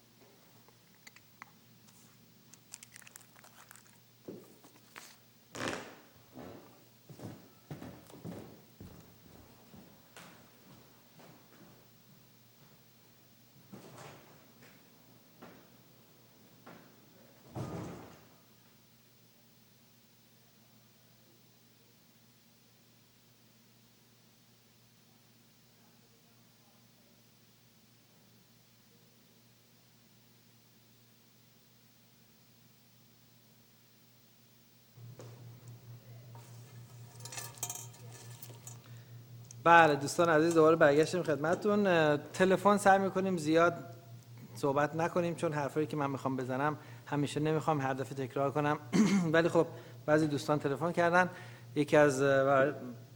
بله دوستان عزیز، دوباره برگشتیم خدمتتون. تلفن سعی میکنیم زیاد صحبت نکنیم چون حرفایی که من میخوام بزنم همیشه نمیخوام هر دفعه تکرار کنم ولی خب بعضی دوستان تلفن کردن. یکی از بر...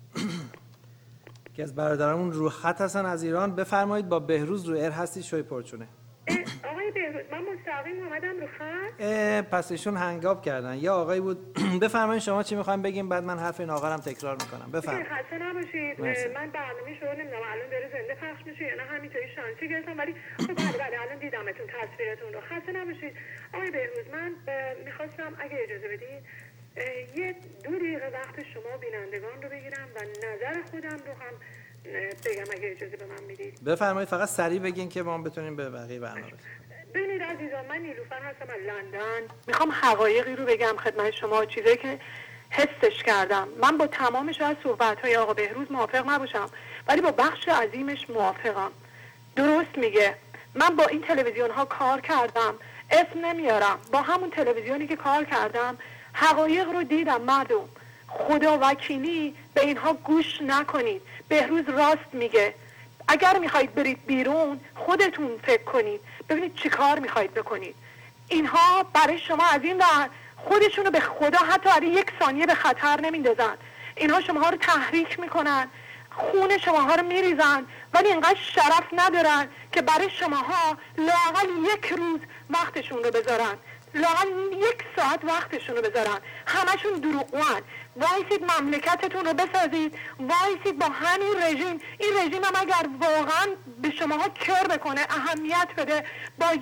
یکی از برادرامون رو خط هستن از ایران. بفرمایید. با بهروز رو ایر هستی، شوی پرچونه. آقای بهروز من مستقیم اومدم رو خط. پس ایشون هنگاب کردن. یا آقای بود. بفرمایید شما چی میخوایم بگیم، بعد من حرف این آقا رو تکرار میکنم. بفرمایید. خسته نباشید. من برنامه شروع نمیدونم الان داره زنده پخش میشه یا نه، همینطوری شانسی گرفتم ولی خب بله بله الان دیدمتون تصویرتون رو. خسته نباشید. آقای بهروز من میخواستم اگه اجازه بدید یه دو دقیقه وقت شما بینندگان رو بگیرم و نظر خودم رو هم بگم اگه اجازه به من میدید. بفرمایید. فقط سریع بگین که ما بتونیم به بقیه برنامه برسیم. ببینید عزیزان، من نیلوفر هستم از لندن. میخوام حقایقی رو بگم خدمت شما، چیزایی که حسش کردم. من با تمام شاید صحبت‌های آقا بهروز موافق نباشم ولی با بخش عظیمش موافقم. درست میگه. من با این تلویزیون ها کار کردم، اسم نمیارم، با همون تلویزیونی که کار کردم حقایق رو دیدم. مردم خدا وکیلی به اینها گوش نکنید. بهروز راست میگه. اگر میخواید برید بیرون خودتون فکر کنید ببینید چی کار میخواید بکنید. اینها برای شما از این ور خودشونو به خدا حتی برای یک ثانیه به خطر نمیندازن. اینها شماها رو تحریک میکنن، خون شماها رو میریزن ولی اینقدر شرف ندارن که برای شماها لااقل یک روز وقتشون رو بذارن، لااقل یک ساعت وقتشون رو بذارن. همشون دروغگوان. وایسید مملکتتون رو بسازید، وایسید با همین رژیم. این رژیم هم اگر واقعا به شماها کر بکنه، اهمیت بده، باید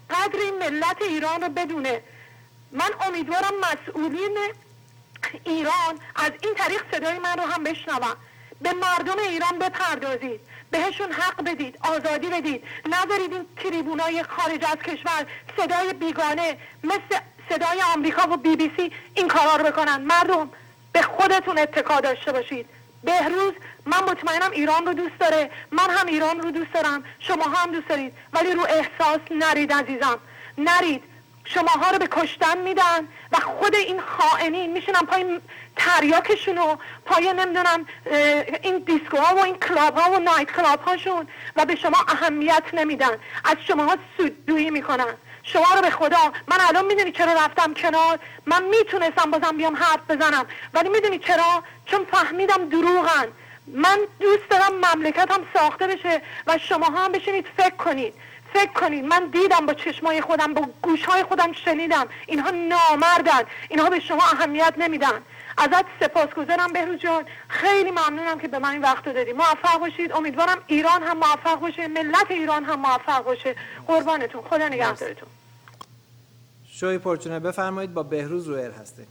قدر این ملت ایران رو بدونه. من امیدوارم مسئولین ایران از این طریق صدای من رو هم بشنون. به مردم ایران بپردازید، بهشون حق بدید، آزادی بدید، نذارید این تریبونای خارج از کشور صدای بیگانه مثل صدای آمریکا و بی بی سی این کارا رو بکنن. مردم به خودتون اتکا داشته باشید. بهروز من مطمئنم ایران رو دوست داره، من هم ایران رو دوست دارم، شما هم دوست دارید، ولی رو احساس نرید عزیزم، نرید. شماها رو به کشتن میدن و خود این خائنین میشنن پای تریاکشون و پای نمیدونم این دیسکوها و این کلاب ها و نایت کلاب هاشون و به شما اهمیت نمیدن، از شماها سودجویی میکنن. شما رو به خدا، من الان میدونی چرا رفتم کنار؟ من میتونستم بازم بیام حرف بزنم، ولی میدونی چرا؟ چون فهمیدم دروغن. من دوست دارم مملکتم ساخته بشه و شماها هم بشینید فکر کنید. فکر کنید من دیدم با چشمای خودم، با گوشهای خودم شنیدم اینها نامردن، اینها به شما اهمیت نمیدن. ازت سپاسگزارم بهروز جان، خیلی ممنونم که به من این وقت رو دادی. موفق باشید. امیدوارم ایران هم موفق باشه، ملت ایران هم موفق باشه. قربانتون، خدا نگهدارتون. شوی پرچونه بفرمایید، با بهروز رو ایر هستیم.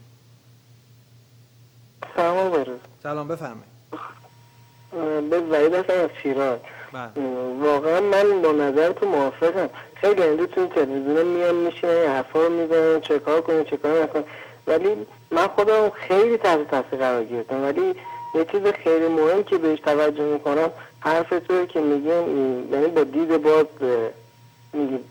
سلام بهروز. سلام بفرمایید. به وحید هستم از شیراز. واقعا من با نظر تو موافقم. خیلی اندو توی تلویزیون میان میشینن حرفا رو میزنن چه کار کنیم چه کار نکنیم، ولی من خودم خیلی تحت تاثیر قرار گرفتم. ولی یه چیز خیلی مهم که بهش توجه میکنم حرف توی که میگن، یعنی با دید باز میگید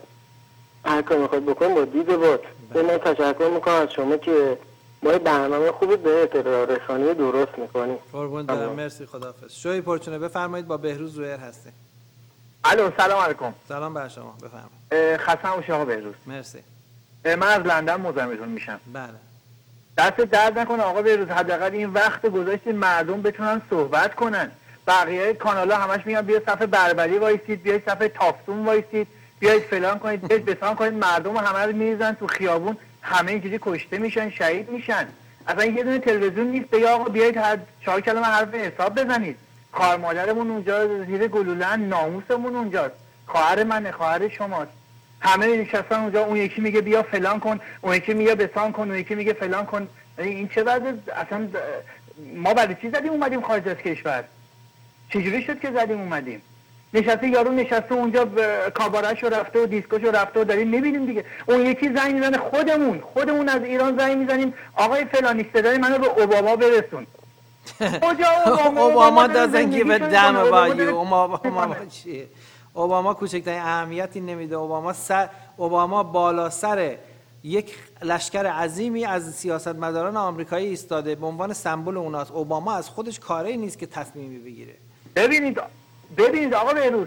هر کار میخواد بکنیم با دید باز. من تشکر میکنم از شما که ما برنامه خوبی به اطلاع رسانی درست میکنیم. قربون دارم، مرسی، خداحافظ. شوی پرچونه بفرمایید، با بهروز رو ایر هستیم. الو سلام علیکم. سلام بر شما، بفرمایید. خسته باشید آقا بهروز. مرسی. من از لندن مزاحمتون میشم. بله. دست درد نکنه آقا بهروز، حداقل این وقت گذاشتین مردم بتونن صحبت کنن. بقیه کانالا همش میگن بیا صف بربری وایسید، بیا صف تافتون وایسید، بیاید فلان کنید، بیاید بسان کنید. مردم همه رو میریزن تو خیابون، همه اینجوری کشته میشن، شهید میشن. اصلا یه دونه تلویزیون نیست بگه آقا بیایید هر چهار کلمه حرف حساب بزنید. خواهر مادرمون اونجا زیر گلوله‌ان، ناموسمون اونجاست، خواهر منه، خواهر شماست، همه نشستن اونجا. اون یکی میگه بیا فلان کن، اون یکی میگه بسان کن، اون یکی میگه فلان کن. این چه وضع؟ اصلا ما برای چی زدیم اومدیم خارج از کشور؟ چجوری شد که زدیم اومدیم؟ نشسته یارو نشسته اونجا کاباره‌شو رفته و دیسکوشو رفته و داریم میبینیم دیگه. اون یکی زنگ میزنه، خودمون خودمون از ایران زنگ میزنیم آقای فلانی صدای منو به اوباما برسون. کجا اوباما؟ اوباما doesn't give a damn about you. اوباما چیه؟ اوباما کوچکترین اهمیتی نمیده. اوباما سر اوباما بالا سر یک لشکر عظیمی از سیاستمداران آمریکایی ایستاده به عنوان سمبل اوناست. اوباما از خودش کاری نیست که تصمیمی بگیره. ببینید ببینید آقا بهروز،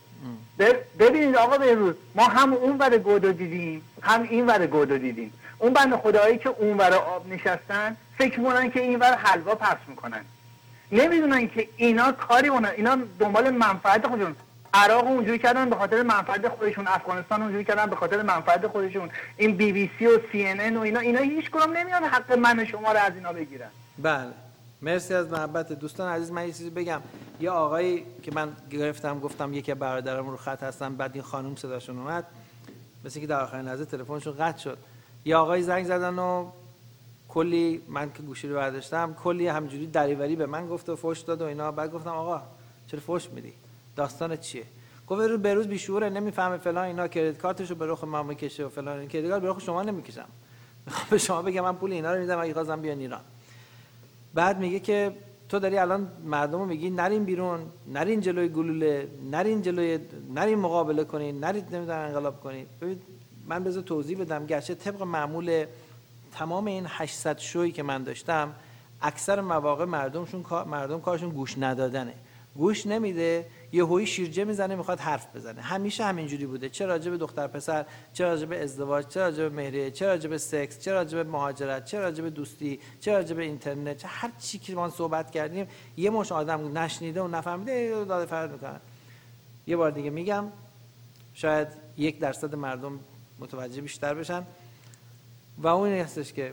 ببینید آقا بهروز، ما هم اون ور گودو دیدیم هم این ور گودو دیدیم. اون بنده خدایی که اون ور آب نشستن فکر میکنن که این ور حلوا پخش میکنن، نمیدونن که اینا کاری اونن، اینا دنبال منفعت خودشون. عراق اونجوری کردن به خاطر منفعت خودشون، افغانستان اونجوری کردن به خاطر منفعت خودشون، این بی بی سی و سی ان ان و اینا اینا هیچ کدوم نمیان حق من شما رو از اینا بگیرن. بله، مرسی از محبت. دوستان عزیز، من یه چیزی بگم. یه آقایی که من گرفتم گفتم یکی از برادرام رو خط هستن، بعد این خانم صداشون اومد، مثل که در آخرین لحظه تلفنشون قطع شد. یه آقای زنگ زدن و کلی، من که گوشی رو برداشتم، کلی همجوری دریوری به من گفت و فحش داد و اینا. بعد گفتم آقا چرا فحش میدی؟ داستان چیه؟ گفت روز به روز بیشوره، نمیفهمه فلان اینا، کریدیت کارتشو به رخ ما میکشه و فلان. کریدیت کارت به رخ شما نمیکشم، میخوام به شما بگم من پول اینا رو میدم اگه خواستم بیان ایران. بعد میگه که تو داری الان مردمو میگی نرین بیرون، نرین جلوی گلوله، نرین جلوی، نرین مقابله کنین، نرید نمیدونم انقلاب کنین. ببین من بذار توضیح بدم. گرچه طبق معمول تمام این هشتصد شویی که من داشتم، اکثر مواقع مردمشون مردم کارشون گوش ندادنه. گوش نمیده، یهویی شیرجه میزنه میخواد حرف بزنه. همیشه همینجوری بوده، چه راجع به دختر پسر، چه راجع به ازدواج، چه راجع به مهریه، چه راجع به سکس، چه راجع به مهاجرت، چه راجع به دوستی، چه راجع به اینترنت، چه هر چی که ما صحبت کردیم یه مش آدم نشنیده و نفهمیده داده فرد میکنن. یه بار دیگه میگم، شاید یک درصد مردم متوجه بیشتر بشن و اون این هستش که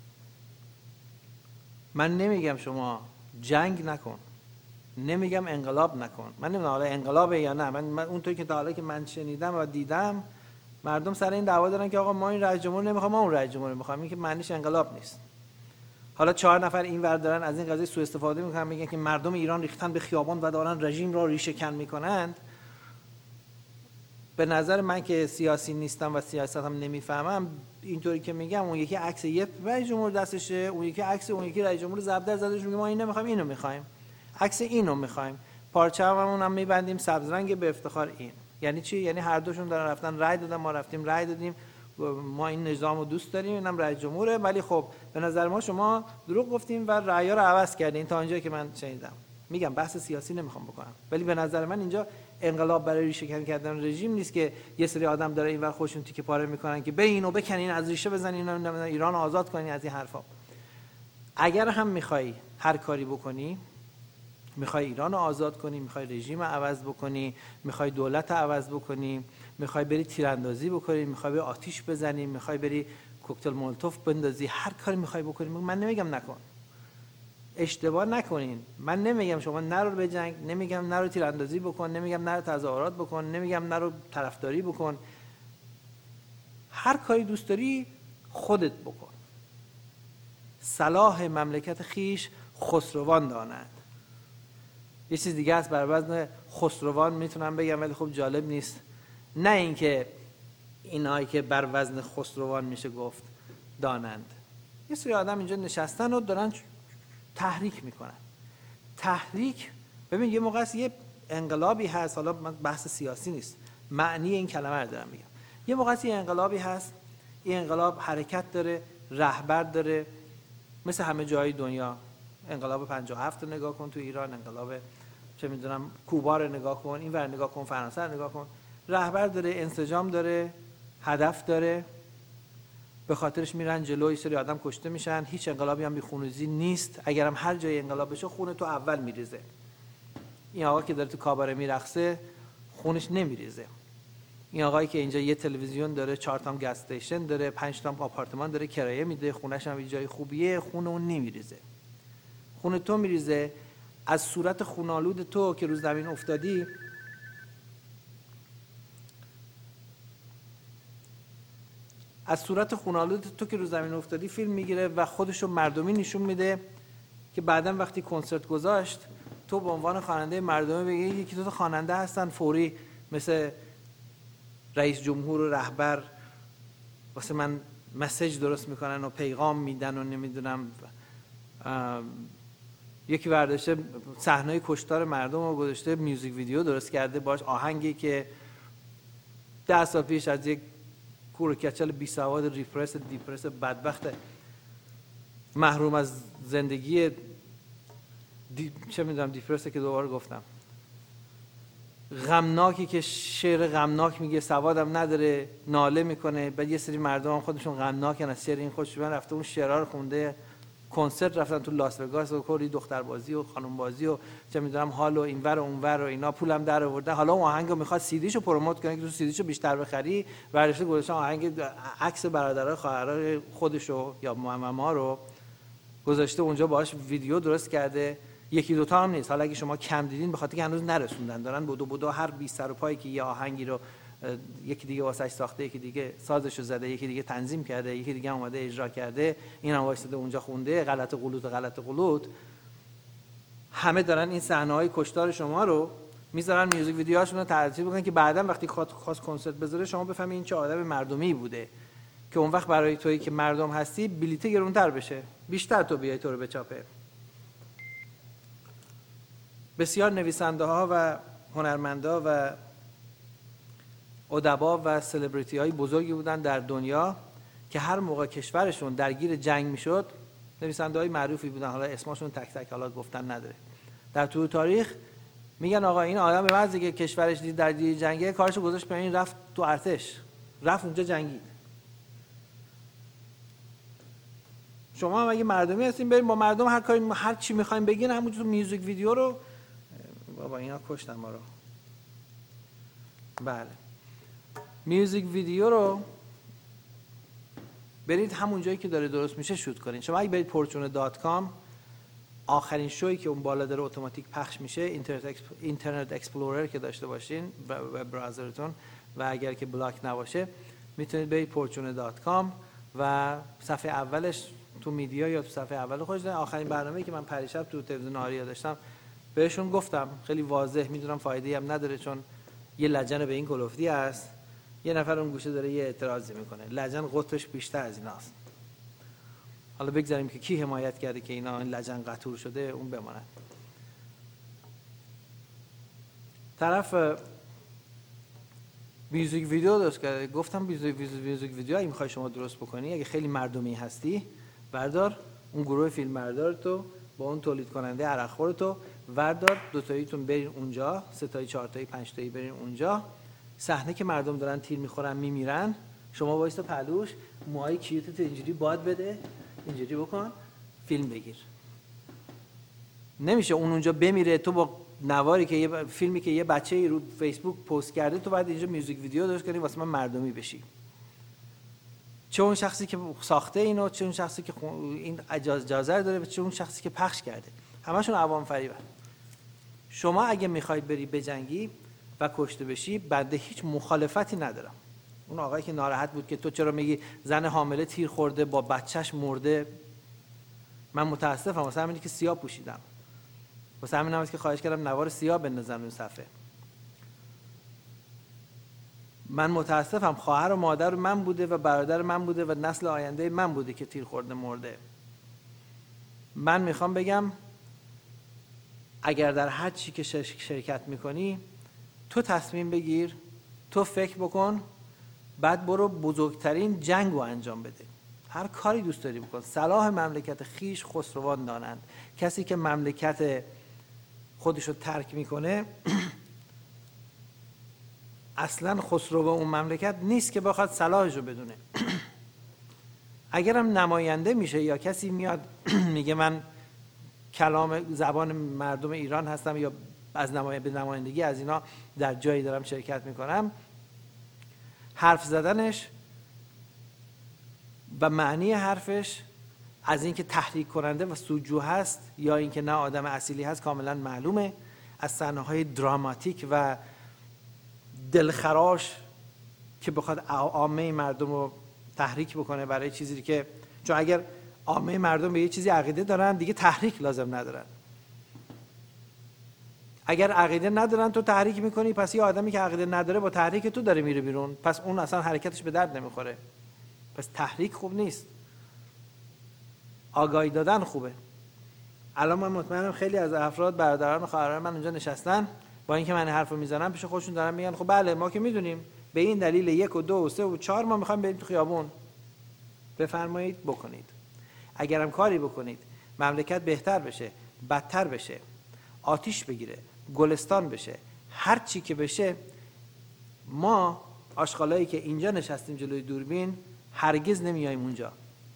من نمیگم شما جنگ نکن، نمیگم انقلاب نکن. من نمیدونم حالا انقلابه یا نه. من, من اونطوری که تا حالا که من شنیدم و دیدم مردم سر این دعوا دارن که آقا ما این رئیس جمهور نمیخوام، ما اون رئیس جمهور میخوام. این که معنیش انقلاب نیست. حالا چهار نفر این ور دارن از این قضیه سوء استفاده میکنن، میگن که مردم ایران ریختن به خیابان و دارن رژیم را ریشه کن میکنند. به نظر من که سیاسی نیستم و سیاست هم نمیفهمم، اینطوری که میگم اون یکی عکس یه رئیس جمهور دستشه، اون یکی عکس اون یکی رئیس جمهور زبدر زدهش، میگه ما این نمیخوایم اینو میخوایم، عکس اینو میخوایم، پارچه‌مون هم میبندیم سبز رنگ به افتخار این. یعنی چی؟ یعنی هر دوشون دارن رفتن رأی دادن، ما رفتیم رأی دادیم، ما این نظامو دوست داریم، اینم رئیس جمهوره، ولی خب به نظر ما شما دروغ گفتیم و رأی‌ها رو عوض کردین. تا اینجایی که من شنیدم. میگم بحث سیاسی نمیخوام بکنم، ولی به نظر من اینجا انقلاب برای ریشه کن کردن رژیم نیست که یه سری آدم داره اینور خودشون تیکه پاره میکنن که اینو بکنین، از ریشه بزنین، ایران آزاد کنین از این حرفا. اگر هم میخوای هر کاری بکنی، میخوای ایران رو آزاد کنی، میخوای رژیم رو عوض بکنی، میخوای دولت رو عوض بکنی، میخوای بری تیراندازی بکنی، میخوای بری آتیش بزنی، میخوای بری کوکتل مولوتوف بندازی، هر کاری میخوای بکنی، من نمیگم نکن، اشتباه نکنین. من نمیگم شما نرو به جنگ، نمیگم نرو تیراندازی بکن، نمیگم نرو تظاهرات بکن، نمیگم نرو طرفداری بکن. هر کاری دوست داری خودت بکن. صلاح مملکت خیش خسروان دانند. یه چیز دیگه است بر وزن خسروان میتونم بگم، ولی خب جالب نیست. نه اینکه اینایی که بر وزن خسروان میشه گفت دانند. یه سری آدم اینجا نشستن و دارن تحریک میکنن. تحریک، ببین یه موقع یه انقلابی هست، حالا من بحث سیاسی نیست، معنی این کلمه رو دارم میگم. یه موقع یه انقلابی هست، این انقلاب حرکت داره، رهبر داره، مثل همه جای دنیا. انقلاب پنجاه و هفت رو نگاه کن تو ایران، انقلاب چه میدونم کوبا رو نگاه کن، این ور نگاه کن، فرانسه رو نگاه کن. رهبر داره، انسجام داره، هدف داره، به خاطرش میرن جلوی، سری آدم کشته میشن. هیچ انقلابی هم بی خونریزی نیست. اگرم هر جای انقلاب بشه خون تو اول میریزه. این آقا که داره تو کاباره میرقصه خونش نمیریزه. این آقایی که اینجا یه تلویزیون داره، چهار تا گاز استیشن داره، پنج تا آپارتمان داره کرایه میده، خونش هم یه جای خوبیه، خون اون نمیریزه. خون تو میریزه. از صورت خونالود تو که رو زمین افتادی، از صورت خونالود تو که رو زمین افتادی فیلم میگیره و خودشو مردمی نشون میده که بعداً وقتی کنسرت گذاشت تو به عنوان خواننده مردمی بگی یکی دو تا خواننده هستن فوری مثل رئیس جمهور و رهبر واسه من مسیج درست میکنن و پیغام میدن و نمیدونم. یکی برداشته صحنه کشتار مردم رو گذاشته میوزیک ویدیو درست کرده باش آهنگی که ده سال پیش از یک کور کچل بی سواد ریپرس دیپرس بدبخت محروم از زندگی دی... چه میدونم دیپرسه که دوباره گفتم، غمناکی که شعر غمناک میگه، سوادم نداره، ناله میکنه، بعد یه سری مردم هم خودشون غمناکن از شعر این خودشون رفته اون شعرها رو خونده، کنسرت رفتن تو لاس وگاس و کلی دختر بازی و خانم بازی و چه میدونم حال و اینور و اونور و اینا، پولم در آورده. حالا اون آهنگو میخواد سیدیشو پروموت کنه که تو سیدیشو بیشتر بخری، برداشته گذاشته آهنگ عکس برادرای خواهرای خودشو یا ماما رو گذاشته اونجا، باهاش ویدیو درست کرده. یکی دوتا هم نیست. حالا اگه شما کم دیدین به خاطر که هنوز نرسوندن، دارن بدو بدو هر بیست سر و پایی که یه آهنگی رو یکی دیگه واسش ساخته، یکی دیگه سازشو زده، یکی دیگه تنظیم کرده، یکی دیگه اومده اجرا کرده، این هم وایساده اونجا خونده غلط غلوط غلط غلوط. همه دارن این صحنه‌های کشتار شما رو میذارن، میوزیک ویدیوهاشون رو ترتیب میکنن که بعداً وقتی خواست کنسرت بذاره شما بفهمید این چه آدم مردمی بوده که اون وقت برای تویی که مردم هستی بلیت گرونتر بشه، بیشتر تو بیای تو رو بچاپه. بسیار نویسنده ها و هنرمندا و ادبا و سلبریتی های بزرگی بودن در دنیا که هر موقع کشورشون درگیر جنگ میشد، نویسنده های معروفی بودن، حالا اسمشون تک تک حالا گفتن نداره، در طول تاریخ میگن آقا این آدم به واسه که کشورش دید درگیر جنگه، کارشو گذاشت به این، رفت تو ارتش، رفت اونجا جنگید. شما هم اگه مردمی هستین بریم با مردم هر کاری هر چی میخوایم بگین، همونجور میوزیک ویدیو رو بابا اینا کشتن ما رو. بله میوزیک ویدیو رو برید همون جایی که داره درست میشه شوت کنین. شما اگه برید پورچونه دات کام، آخرین شویی که اون بالا داره اتوماتیک پخش میشه، اینترنت اکسپ... اینترنت اکسپلورر که داشته باشین و وب براوزرتون و اگر که بلاک نباشه، میتونید برید پورچونه دات کام و صفحه اولش تو میدیا یا تو صفحه اول خودش دارن. آخرین برنامه‌ای که من پریشب تو تلویزیون آریا داشتم بهشون گفتم خیلی واضح، میدونم فایده‌ای هم نداره چون یه لجن به این کلفتی است، یه نفر اون گوشه داره یه اعتراضی میکنه، لجن قطرش بیشتر از ایناست. حالا بگذاریم که کی حمایت کرده که اینا این لجن قطور شده، اون بماند. طرف میوزیک ویدیو درست کرده، گفتم میوزیک میوزیک ویدیو اگه میخوای شما درست بکنی، اگه خیلی مردمی هستی، بردار اون گروه فیلم بردار تو با اون تولید کننده عرقخور تو وردار، دو تاییتون برین اونجا، سه تایی چهار تایی پنج تایی برین اونجا، صحنه که مردم دارن تیر میخورن میمیرن، شما وایستا پلوش، موهای کیوتت اینجوری باد بده، اینجوری بکن، فیلم بگیر. نمیشه اون اونجا بمیره، تو با نواری که یه فیلمی که یه بچه‌ای رو فیسبوک پست کرده تو بعد اینجا میوزیک ویدیو درست کنی واسه من مردمی بشی. چه اون شخصی که ساخته اینو، چه اون شخصی که این اجازه داره، و چه اون شخصی که پخش کرده، همشون عوام فریبن. شما اگه میخواید بری بجنگی و کشته بشی، بنده هیچ مخالفتی ندارم. اون آقایی که ناراحت بود که تو چرا میگی زن حامله تیر خورده با بچهش مرده، من متاسفم واسه همینی که سیاه پوشیدم، واسه همین هم که خواهش کردم نوار سیاه بندازن اون صفحه. من متاسفم، خواهر و مادر من بوده و برادر من بوده و نسل آینده من بوده که تیر خورده مرده. من میخوام بگم اگر در هر چی که شرکت میکنی، تو تصمیم بگیر، تو فکر بکن، بعد برو بزرگترین جنگ رو انجام بده. هر کاری دوست داری بکن. صلاح مملکت خیش خسروان دانند. کسی که مملکت خودش رو ترک میکنه اصلا خسرو اون مملکت نیست که بخواد صلاحش رو بدونه. اگرم نماینده میشه یا کسی میاد میگه من کلام زبان مردم ایران هستم یا از نماینده به نمایندگی از اینا در جایی دارم شرکت میکنم، حرف زدنش و معنی حرفش از اینکه تحریک کننده و سوجو هست یا اینکه نه آدم اصیلی هست کاملا معلومه. از صحنه‌های دراماتیک و دلخراش که بخواد عامه مردم رو تحریک بکنه برای چیزی که، چون اگر عامه مردم به یه چیزی عقیده دارن دیگه تحریک لازم ندارن. اگر عقیده ندارن تو تحریک میکنی، پس یه آدمی که عقیده نداره با تحریک تو داره میره بیرون، پس اون اصلا حرکتش به درد نمیخوره. پس تحریک خوب نیست، آگاهی دادن خوبه. الان من مطمئنم خیلی از افراد برادران و خواهران من اونجا نشستن، با اینکه من حرفو میزنم پیش خودشون دارن میگن خب بله ما که میدونیم به این دلیل یک و دو و سه و چهار ما میخوایم بریم تو خیابون. بفرمایید بکنید. اگرم کاری بکنید مملکت بهتر بشه، بدتر بشه، آتیش بگیره، گلستان بشه، هر چی که بشه، ما آشغالایی که اینجا نشستیم جلوی دوربین هرگز نمیایم اونجا.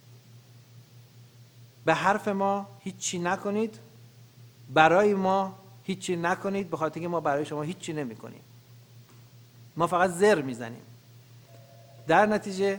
به حرف ما هیچی نکنید، برای ما هیچی نکنید، به خاطر اینکه ما برای شما هیچی نمیکنیم. ما فقط زر میزنیم. در نتیجه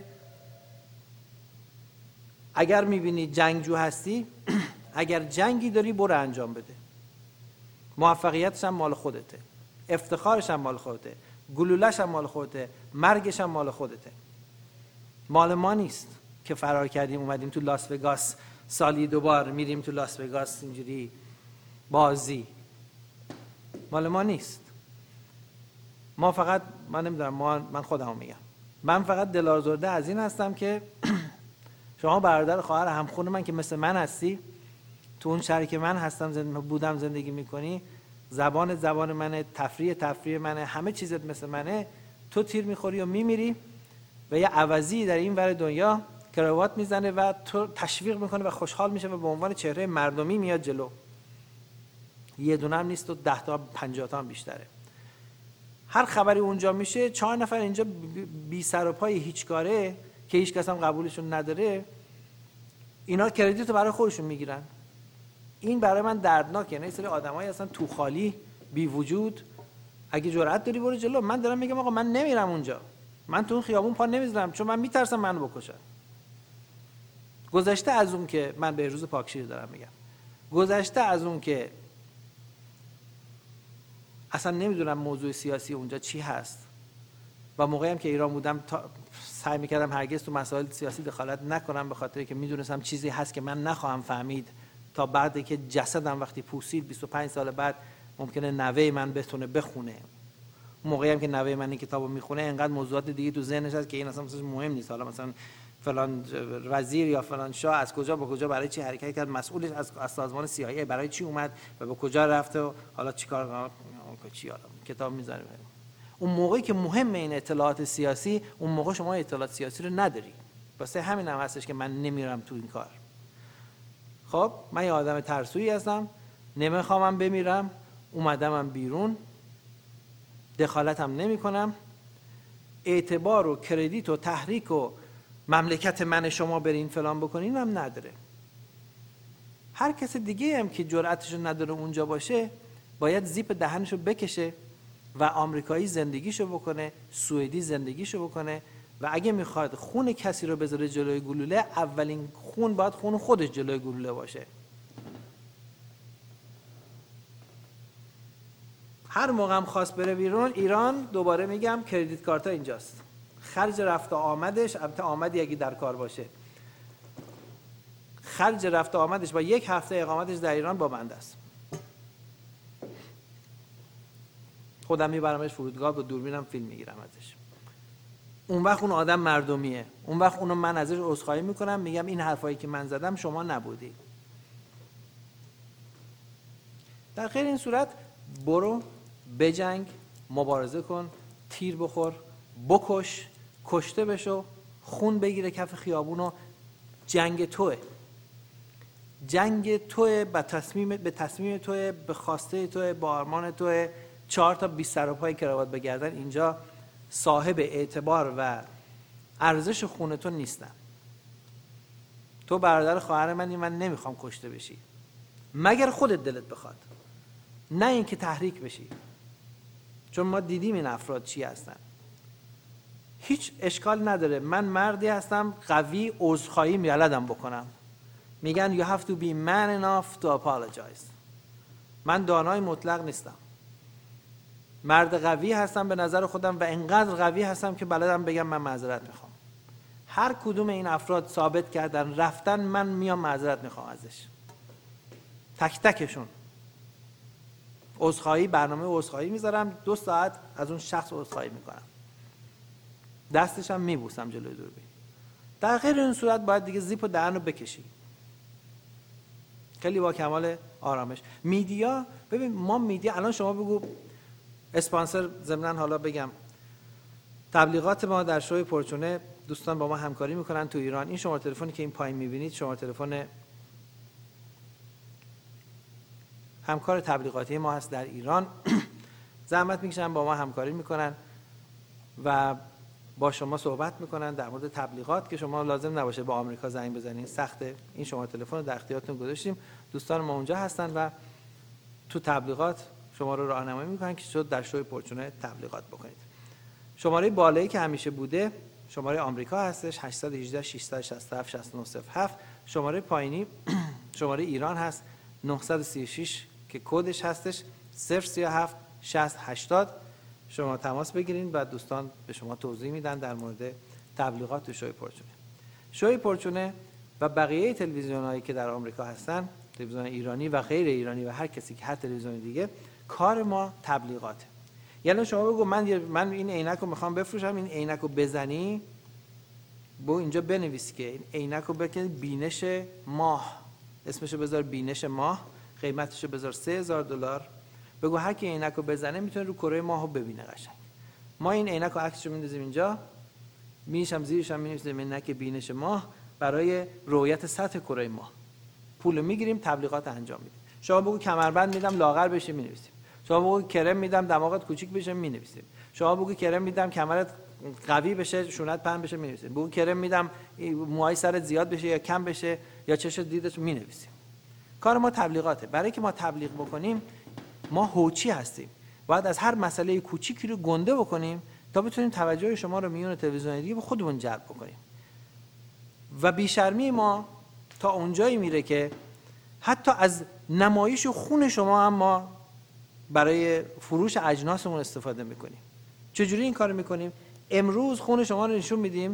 اگر میبینی جنگجو هستی، اگر جنگی داری برو انجام بده. موفقیتش هم مال خودته، افتخارش هم مال خودته، گلولش هم مال خودته، مرگش هم مال خودته. مال ما نیست که فرار کردیم اومدیم تو لاس وگاس، سالی دوبار میریم تو لاس وگاس اینجوری بازی. مال ما نیست. ما فقط، من نمیدونم، ما من خودم میگم، من فقط دل‌آزرده از این هستم که شما برادر خواهر همخون من که مثل من هستی، تو اون شهری که من هستم زندگی بودم زندگی میکنی، زبان زبان منه، تفریح تفریح منه، همه چیزت مثل منه، تو تیر میخوری و میمیری و یه عوضی در این ور دنیا کراوات میزنه و تو تشویق میکنه و خوشحال میشه و به عنوان چهره مردمی میاد جلو. یه دونه هم نیست و ده تا پنجاه تا هم بیشتره. هر خبری اونجا میشه چهار نفر اینجا بی سر و پای هیچ کاره که هیچ کس هم قبولشون نداره، اینا کردیتو برای خودشون میگیرن. این برای من دردناکه. نه سری آدمایی هستن تو خالی بی وجود. اگه جرأت داری برو جلو. من دارم میگم آقا من نمیرم اونجا، من تو اون خیابون پا نمیذارم چون من میترسم منو بکشن. گذشته از اون که من به روز پاکشیر دارم میگم، گذشته از اون که اصلا نمیدونم موضوع سیاسی اونجا چی هست و موقعی هم که ایران بودم تا سعی میکردم هرگز تو مسائل سیاسی دخالت نکنم، به خاطر که میدونستم چیزی هست که من نخواهم فهمید تا بعدی که جسدم وقتی پوسید بیست و پنج سال بعد ممکنه نوه من بتونه بخونه. اون موقعی هم که نوه من این کتابو میخونه انقدر موضوعات دیگه تو ذهنش هست که این اصلا مثلا مهم نیست. حالا مثلا فلان وزیر یا فلان شاه از کجا به کجا برای چی حرکت کرد، مسئولش از, از سازمان سی آی ای برای چی اومد و به کجا رفته و حالا چیکار چی حالا کتاب میذاره. اون موقعی که مهم این اطلاعات سیاسی، اون موقع شما اطلاعات سیاسی رو نداری. واسه همین هم هستش که من نمیرم تو این کار. خب من یه آدم ترسویی هستم، نمیخوامم بمیرم، اومدمم بیرون، دخالتم نمی کنم، اعتبار و کردیت و تحریک و مملکت من شما برین فلان بکنین هم نداره. هر کس دیگه هم که جرأتشو نداره اونجا باشه باید زیپ دهنشو بکشه و آمریکایی زندگیشو بکنه، سوئدی زندگیشو بکنه و اگه میخواد خون کسی رو بذاره جلوی گلوله، اولین خون باید خون خودش جلوی گلوله باشه. هر موقع هم خواست بره بیرون ایران، دوباره میگم کردیت کارت ها اینجاست، خرج رفت و آمدش، البته آمدی اگه در کار باشه، خرج رفت و آمدش با یک هفته اقامتش در ایران با بنده است. خودم میبرمش فرودگاه، با دوربینم فیلم میگیرم ازش. اون وقت اون آدم مردمیه، اون وقت اونو من ازش عذرخواهی میکنم، میگم این حرفایی که من زدم شما نبودی. در غیر این صورت برو بجنگ، مبارزه کن، تیر بخور، بکش، کشته بشو، خون بگیره کف خیابونو. جنگ توه، جنگ توه، به تصمیم به تصمیم توه، به خواسته توه، با آرمان توه. چهار تا بیست سر و پای کراوات بگردن اینجا صاحب اعتبار و ارزش خون تو نیستن. تو برادر خواهر منی، من نمیخوام کشته بشی مگر خودت دلت بخواد، نه اینکه تحریک بشی. چون ما دیدیم این افراد چی هستن. هیچ اشکال نداره، من مردی هستم قوی، عذرخواهی میالدم بکنم. میگن you have to be man enough to apologize. من دانای مطلق نیستم، مرد قوی هستم به نظر خودم و انقدر قوی هستم که بلدم بگم من معذرت میخوام. هر کدوم این افراد ثابت کردن رفتن، من میام معذرت میخوام ازش، تک تکشون. عذرخواهی، برنامه عذرخواهی میذارم، دو ساعت از اون شخص عذرخواهی میکنم، دستش هم میبوسم جلوی دوربین. در غیر این صورت باید دیگه زیپ و دهن رو بکشی، خیلی با کمال آرامش. میدیا، ببین ما میدیا الان شما بگو اسپانسر، ضمناً حالا بگم تبلیغات ما در شوی پرچونه دوستان با ما همکاری میکنن تو ایران. این شماره تلفنی که این پایین میبینید شماره تلفن همکار تبلیغاتی ما هست در ایران. زحمت میکشن با ما همکاری میکنن و با شما صحبت میکنن در مورد تبلیغات که شما لازم نباشه با آمریکا زنگ بزنین، سخته. این شماره تلفن رو در اختیارتون گذاشتیم، دوستان ما اونجا هستن و تو تبلیغات شما رو راهنمایی میکنن که شد در شوی پرچونه تبلیغات بکنید. شماره بالایی که همیشه بوده شماره آمریکا هستش، هشت یک هشت شش شش هفت شش نه صفر هفت. شماره پایینی شماره ایران هست، نه سه شش که کدش هستش صفر سه هفت شصت هشتاد. شما تماس بگیرین و دوستان به شما توضیح میدن در مورد تبلیغات تو شوی پرچونه. شوی پرچونه و بقیه تلویزیونایی که در آمریکا هستن، تلویزیون ایرانی و غیر ایرانی و هر کسی که هر تلویزیون دیگه، کار ما تبلیغاته. یعنی شما بگو من من این عینک رو میخوام بفروشم، این عینک رو بزنی، بو اینجا بنویسی که این عینک رو بکنی بینش ماه، اسمشو بذار بینش ماه، قیمتشو بذار سه هزار دلار. بگو هر کی عینک رو بزنه میتونه رو کره ماه رو ببینه قشنگ. ما این عینک رو عکسشو میندازیم اینجا، میشم زیرش هم می‌نویسیم عینک بینش ماه برای رؤیت سطح کره ماه. پول میگیریم، تبلیغات انجام میدیم. شما بگو کمربند میدم لاغر بشی، می‌نویسیم. شما بگو کرم میدم دماغت کوچیک بشه، می‌نویسیم. شما بگو کرم میدم کمرت قوی بشه، شونت پهن بشه، می‌نویسیم. بگو کرم میدم موهای سرت زیاد بشه یا کم بشه یا چشت دیدت، می‌نویسیم. کار ما تبلیغاته. برای که ما تبلیغ بکنیم ما هوچی هستیم، باید از هر مسئله کوچیکی رو گنده بکنیم تا بتونیم توجه شما رو میون تلویزیون دیگه به خودمون جلب بکنیم. و بیشرمی ما تا اونجایی میره که حتی از نمایش خون شما هم ما برای فروش اجناسمون استفاده میکنیم. چجوری این کارو میکنیم؟ امروز خون شما رو نشون میدیم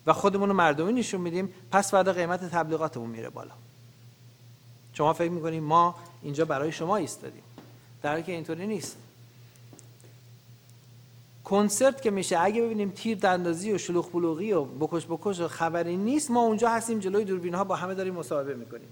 و خودمون رو مردمی نشون میدیم، پس فردا قیمت تبلیغاتمون میره بالا. شما فکر میکنید ما اینجا برای شما ایستادیم، در حالی که اینطوری نیست. کنسرت که میشه اگه ببینیم تیر دندازی و شلوغ بلوغی و بکش بکش و خبری نیست، ما اونجا هستیم جلوی دوربین ها با همه داریم مصاحبه میکنیم.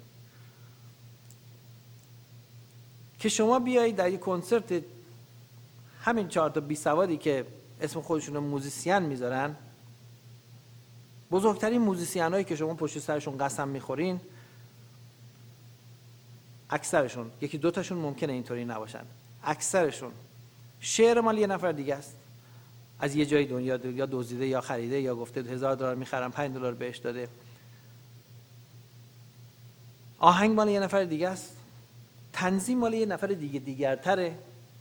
که شما بیایید در یک کنسرت همین چهار تا بی سوادی که اسم خودشون رو موزیسین میذارن، بزرگترین موزیسین هایی که شما پشت سرشون قسم میخورین، اکثرشون، یکی دو تاشون ممکنه اینطوری نباشن، اکثرشون شعر مال یه نفر دیگه است، از یه جای دنیا یا دزدیده یا خریده یا گفته هزار دلار میخرم پنج دلار بهش داده. آهنگ مال یه نفر دیگه است، تنظیم مال یه نفر دیگه دیگرتره،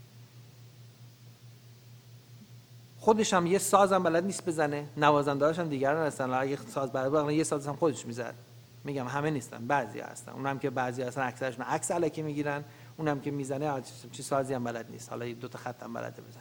خودش هم یه سازم بلد نیست بزنه، نوازنده‌هاش هم دیگران هستن، اگه ساز بلد باشه یه ساز هم خودش میزد. میگم همه نیستن، بعضی هستن، اونم که بعضی هستن اکثرشون عکس الکی میگیرن، اونم که میزنه چه سازی هم بلد نیست، حالا دو تا خط هم بلده بزنه.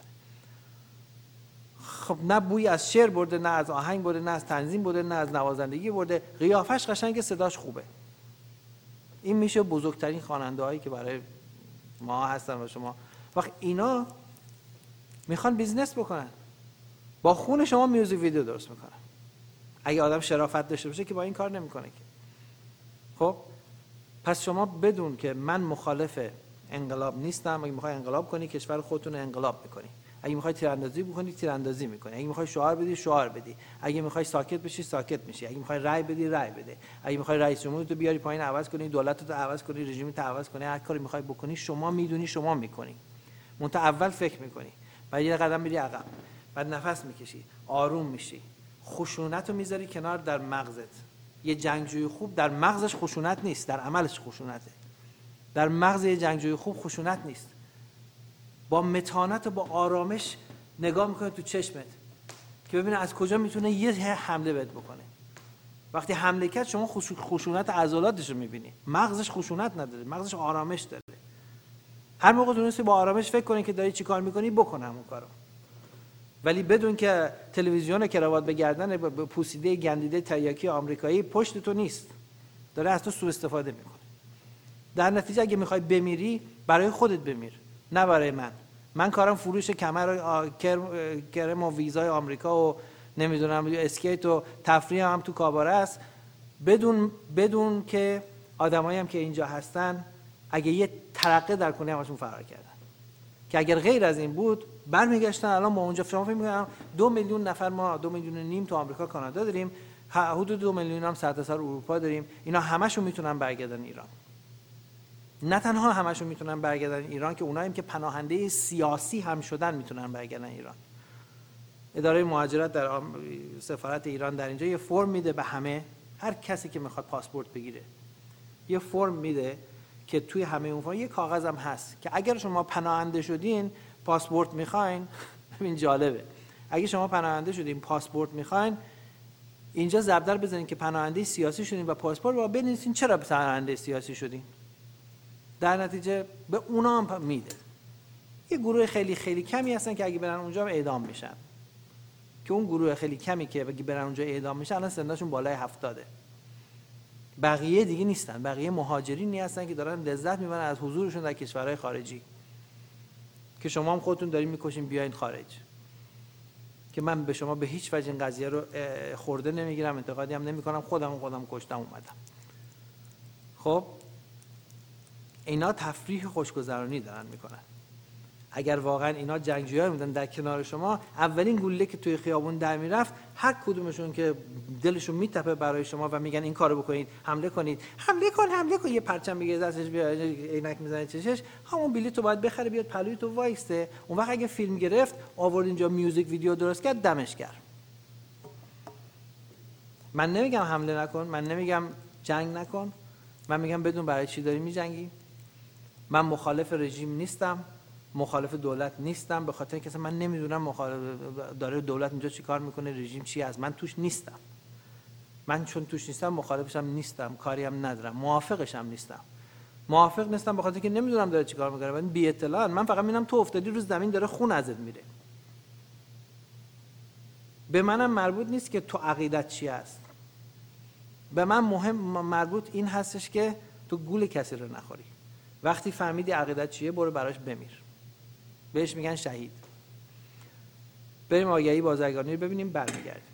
خب نه بوی از شعر برده، نه از آهنگ برده، نه از تنظیم برده، نه از نوازندگی برده، قیافش قشنگه، صداش خوبه. این میشه بزرگترین خواننده‌هایی که برای ما هستن و شما. وقت اینا میخوان بیزنس بکنن، با خون شما میوزیک ویدیو درست میکنن. اگه آدم شرافت داشته باشه که با این کار نمیکنه که. خب پس شما بدون که من مخالف انقلاب نیستم، اگه میخوای انقلاب کنی کشور خودتون انقلاب میکنی، اگه میخوای تیراندازی بکنی تیراندازی میکنی، اگه میخوای شعار بدی شعار بدی، اگه میخوای ساکت بشی ساکت میشی، اگه میخوای رأی بدی رأی بده، اگه میخوای رئیس جمهور تو بیاری پایین عوض کنی، دولت تو عوض کنی، رژیم تو عوض کنی، هر کاری میخوای بکنی شما میدونی شما میکنی. منتها اول فکر میکنی، بعد یه قدم میری عقب، بعد نفس میکشی، آروم میشی، خشونت رو میذاری کنار در مغزت. یه جنگجوی خوب در مغزش خشونت نیست، در عملش خشونته. در مغز یه جنگجوی خوب خشونت نیست. با متانت و با آرامش نگاه میکنه تو چشمت که ببینه از کجا میتونه یه حمله بهت بکنه. وقتی حمله کرد شما خشونت عضلاتش رو میبینی، مغزش خشونت نداره، مغزش آرامش داره. هر موقع تونستی با آرامش فکر کنی که داری چی کار میکنی بکن همون کارو، ولی بدون که تلویزیون کراوات به گردن پوسیده گندیده تریاکی آمریکایی پشت تو نیست، داره از تو سوء استفاده میکنه. در نتیجه اگه میخوای بمیری برای خودت بمیر، نه برای من. من کارم فروش کمر کرم و ویزای آمریکا و نمیدونم اسکیت و تفریح هم تو کاباره است، بدون بدون که آدمایی هم که اینجا هستن اگه یه ترقه در کنه همشون فرار کردن، که اگر غیر از این بود برمیگشتن الان ما اونجا. شما فکر می‌کنید دو میلیون نفر، ما دو میلیون و نیم تو آمریکا کانادا داریم، حدود دو میلیون هم سرتاسر اروپا داریم، اینا همشون میتونن برگردن ایران. نه تنها همشون میتونن برگردن ایران که اونایی که پناهنده سیاسی هم شدن میتونن برگردن ایران. اداره مهاجرت در سفارت ایران در اینجا یه فرم میده به همه، هر کسی که میخواد پاسپورت بگیره یه فرم میده که توی همه اون فرم یه کاغذ هم هست که اگر شما پناهنده شدین پاسپورت میخواین، ببین جالبه، اگه شما پناهنده شدین پاسپورت میخواین اینجا ضربدر بزنین که پناهنده سیاسی شدین و پاسپورت رو بنویسین چرا پناهنده سیاسی شدین. در نتیجه به اونا هم میده. یه گروه خیلی خیلی کمی هستن که اگه برن اونجا اعدام میشن، که اون گروه خیلی کمی که اگه برن اونجا اعدام میشن الان سنشون بالای هفتاده. بقیه دیگه نیستن، بقیه مهاجرینی هستن که دارن لذت میبرن از حضورشون در کشورهای خارجی، که شما هم خودتون دارین میکشین بیاین خارج. که من به شما به هیچ وجه این قضیه رو خورده نمیگیرم، انتقادی هم نمیکنم، خودم خودم کشتم اومدم. خب اینا تفریح خوشگذرانی دارن میکنن. اگر واقعا اینا جنگجویان بودن در کنار شما، اولین گلوله که توی خیابون در میرفت هر کدومشون که دلشون میتپه برای شما و میگن این کارو بکنید، حمله کنید، حمله کن حمله کن، یه پرچم میگیره دستش، بیا عینک میزنه چشش، همون بلیطو باید بخره بیاد پلوی تو وایسته. اون وقت اگه فیلم گرفت آورد اینجا میوزیک ویدیو درست کرد، دمش کرد. من نمیگم حمله نکن، من نمیگم جنگ نکن، من میگم بدون برای چی داری میجنگی. من مخالف رژیم نیستم، مخالف دولت نیستم، به خاطر اینکه من نمیدونم مخالف داره دولت اینجا چی کار میکنه، رژیم چی است، من توش نیستم. من چون توش نیستم مخالفش هم نیستم، کاری هم ندارم، موافقش هم نیستم. موافق نیستم به خاطر اینکه نمیدونم داره چی کار میکنه، من بی اطلاع. من فقط میبینم تو افتادی رو زمین داره خون ازت میره. به منم مربوط نیست که تو عقیدت چی است. به من مهم مربوط این هستش که تو گول کسی رو نخوری. وقتی فهمیدی عقیدت چیه برو براش بمیر. بهش میگن شهید. بریم آگهی بازرگانی رو ببینیم برمیگردیم.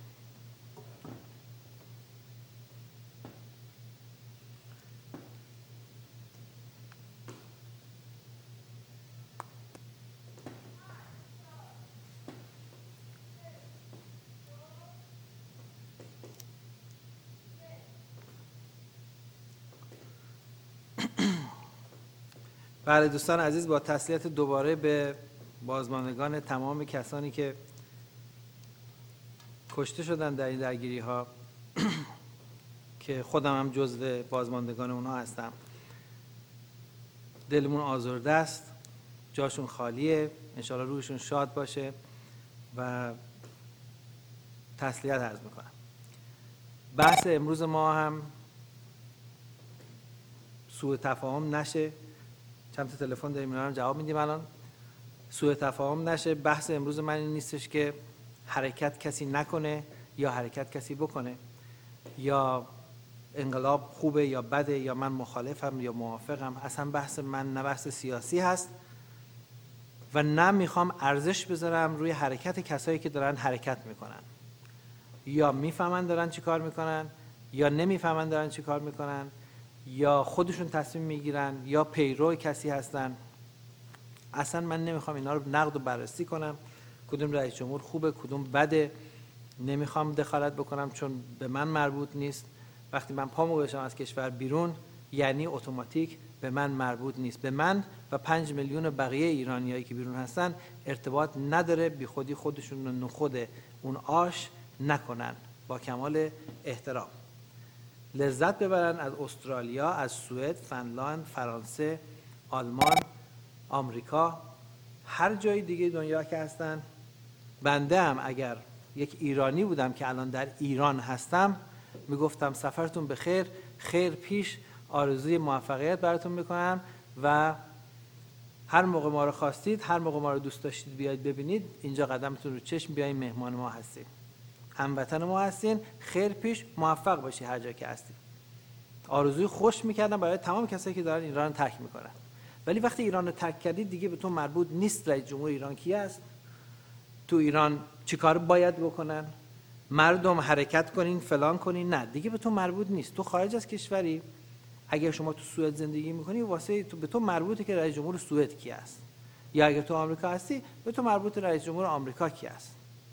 بله دوستان عزیز، با تسلیت دوباره به بازماندگان تمام کسانی که کشته شدن در این درگیری ها که خودم هم جزو بازماندگان اونها هستم، دلمون آزرده است، جاشون خالیه، انشاءالله روحشون شاد باشه و تسلیت عرض میکنم. بحث امروز ما هم سوء تفاهم نشه. چند تا تلفن داریم، اینا رو جواب میدیم الان. سوء تفاهم نشه. بحث امروز من این نیستش که حرکت کسی نکنه یا حرکت کسی بکنه، یا انقلاب خوبه یا بده، یا من مخالفم یا موافقم. اصلا بحث من نه بحث سیاسی هست و نه میخوام ارزش بذارم روی حرکت کسایی که دارن حرکت میکنن. یا میفهمن دارن چی کار میکنن یا نمیفهمن دارن چی کار میکنن، یا خودشون تصمیم میگیرن یا پیرو کسی هستن. اصلا من نمیخوام اینا رو نقد و بررسی کنم، کدوم رئیس جمهور خوبه کدوم بده. نمیخوام دخالت بکنم چون به من مربوط نیست. وقتی من پامو بشم از کشور بیرون یعنی اتوماتیک به من مربوط نیست. به من و پنج میلیون بقیه ایرانیایی که بیرون هستن ارتباط نداره. بی خودی خودشون رو نخود اون آش نکنن. با کمال احترام لذت ببرن از استرالیا، از سوئد، فنلاند، فرانسه، آلمان، آمریکا، هر جای دیگه دنیا که هستن. بنده هم اگر یک ایرانی بودم که الان در ایران هستم میگفتم سفرتون به خیر، خیر پیش، آرزوی موفقیت براتون میکنم و هر موقع ما رو خواستید، هر موقع ما رو دوست داشتید بیاید ببینید، اینجا قدمتون رو چشم بیاین، مهمان ما هستید، هموطن ما هستین، خیر پیش، موفق باشی هر جا که هستی. آرزوی خوش میکردم برای تمام کسایی که دارن ایران رو ترک میکنن. ولی وقتی ایران رو ترک کردید دیگه به تو مربوط نیست رئیس جمهور ایران کی است، تو ایران چیکار باید بکنن، مردم حرکت کنین فلان کنین، نه دیگه به تو مربوط نیست. تو خارج از کشوری، اگر شما تو سوئد زندگی میکنی واسه تو به تو مربوطه که رئیس جمهور سوئد کی است، یا اگر تو آمریکا هستی به تو مربوط رئیس جمهور آمریکا کی است.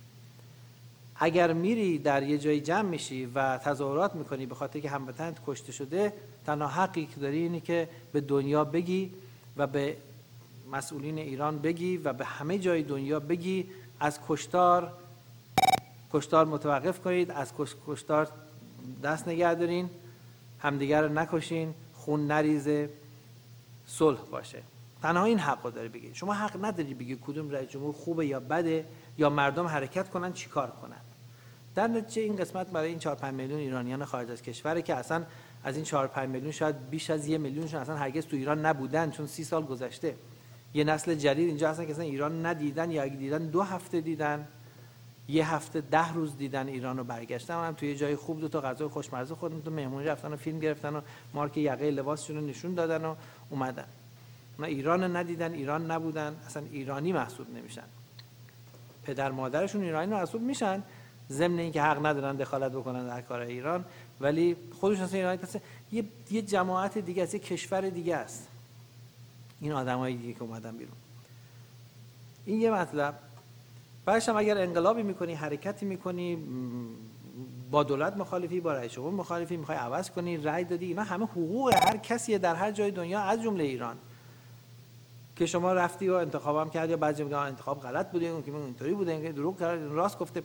اگر میری در یه جایی جمع میشی و تظاهرات میکنی به خاطر که هموطنت کشته شده، تنها حقی که داری اینه که به دنیا بگی و به مسئولین ایران بگی و به همه جای دنیا بگی از کشتار کشتار متوقف کنید، از کشتار دست نگه دارین، همدیگر رو نکشین، خون نریزه، صلح باشه. تنها این حقو داری بگی. شما حق نداری بگی کدوم رئیس جمهور خوبه یا بده، یا مردم حرکت کنن چی کار کنن. در نتیجه این قسمت برای این چهار پنج میلیون ایرانیان خارج از کشوره که اصلا از این چهار پنج میلیون شاید بیش از یک میلیونشون اصلا هرگز تو ایران نبودن، چون سی سال گذشته. یه نسل جدید اینجا هستن که اصلا ایران ندیدن، یا اگه دیدن دو هفته دیدن، یه هفته ده روز دیدن ایران رو، برگشتن هم توی جای خوب دو تا غذای خوشمزه خودشون تو مهمونی رفتن و فیلم گرفتن و مارک یقه لباسشون رو نشون دادن و اومدن. اونا ایران رو ندیدن، ایران نبودن، اصلا ایرانی محسوب نمیشن. پدر مادرشون ایرانی محسوب میشن، ضمن اینکه حق ندارن دخالت بکنن در کار ایران، ولی خودشون اصلا ایرانی هستن. یه یه جماعت دیگه است، یه کشور دیگه است این آدمای دیگه که اومدن بیرون. این یه مطلب. بعدش هم اگر انقلابی میکنی، حرکتی میکنی، با دولت مخالفی، با رئیس جمهور مخالفی، میخوای عوض کنی، رأی دادی، اینا همه حقوق هر کسیه در هر جای دنیا از جمله ایران. که شما رفتی و انتخابم کردی، یا بعضی میگن انتخاب غلط بوده، اون که اینطوری بوده، این دروغ کرد، راست گفته.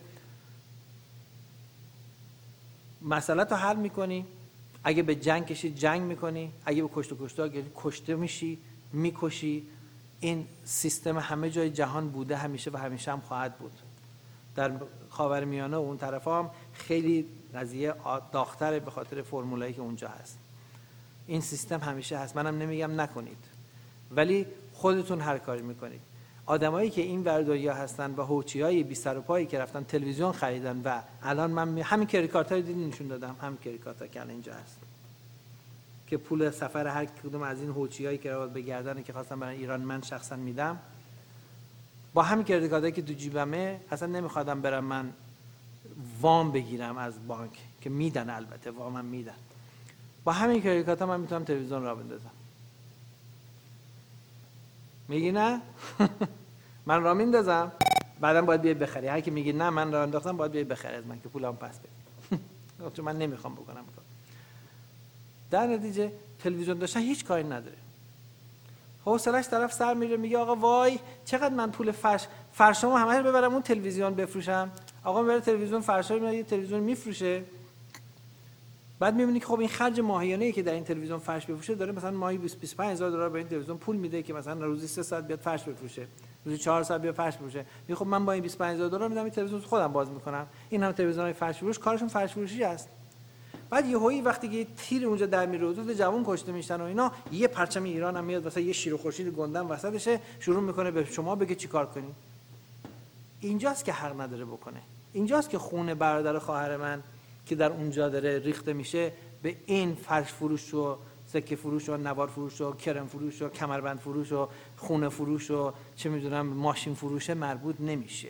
مسئله تو حل میکنی. اگه به جنگ کشی جنگ میکنی، اگه به کشت و کشتار گیری کشته میشی، میکشی. این سیستم همه جای جهان بوده همیشه و همیشه هم خواهد بود. در خاورمیانه و اون طرفا هم خیلی قضیه داغ‌تره به خاطر فرمولایی که اونجا هست. این سیستم همیشه هست. منم نمیگم نکنید، ولی خودتون هر کاری میکنید. آدمایی که این ور دنیا هستن و هوچیای بی سر و پایی که رفتن تلویزیون خریدن و الان من همین کریکاتای دیدین نشون دادم، همین کریکاتا که الان اینجا هست که پول سفر هر کدوم از این هوچیایی که رو به گردن که خواستم برای ایران من شخصا میدم، با همین کریکاتایی که تو جیبمه اصلا نمیخوادم برم من وام بگیرم از بانک که میدن، البته وامم میدن، با همین کریکاتا من میتونم تلویزیون را بندازم. میگی نه؟ من را میندازم، بعدم باید بیای بخری. هر کی میگه نه من را انداختم باید بیای بخری از من که پولم پس بدی. چون من نمیخوام بکنم. در نتیجه تلویزیون داشتن هیچ کاری نداره. حوصله‌اش طرف سر میره میگه آقا وای چقدر من پول فرش فرشامو همه رو ببرم اون تلویزیون بفروشم. آقا میره تلویزیون فرشا رو یه تلویزیون میفروشه، بعد میبینی که خب این خرج ماهیانه‌ای که در این تلویزیون فرش بفروشه داره مثلا ماهی بیست بیست و پنج هزار دلار به این تلویزیون پول میده که مثلا روزی سه ساعت بیاد فرش بفروشه، روزی چهار ساعت بیاد فرش بفروشه. میگه خب من با این بیست و پنج هزار دلار میدم این تلویزیون خودم باز میکنم. این هم تلویزیونای فرش فروش کارشون فرش فروشی است. بعد یهویی وقتی که تیر اونجا در میره و دو جوان کشته میشن و اینا، یه پرچم ایران هم میاد مثلا یه شیر و خورشید گندم وسطشه، شروع میکنه به شما بگه چیکار کنی. اینجاست که حق نداره بکنه. اینجاست که خون برادر خواهر من که در اونجا داره ریخته میشه به این فرش فروش و سکه فروش و نوار فروش و کرم فروش و کمربند فروش و خونه فروش و چه میدونم ماشین فروش مربوط نمیشه.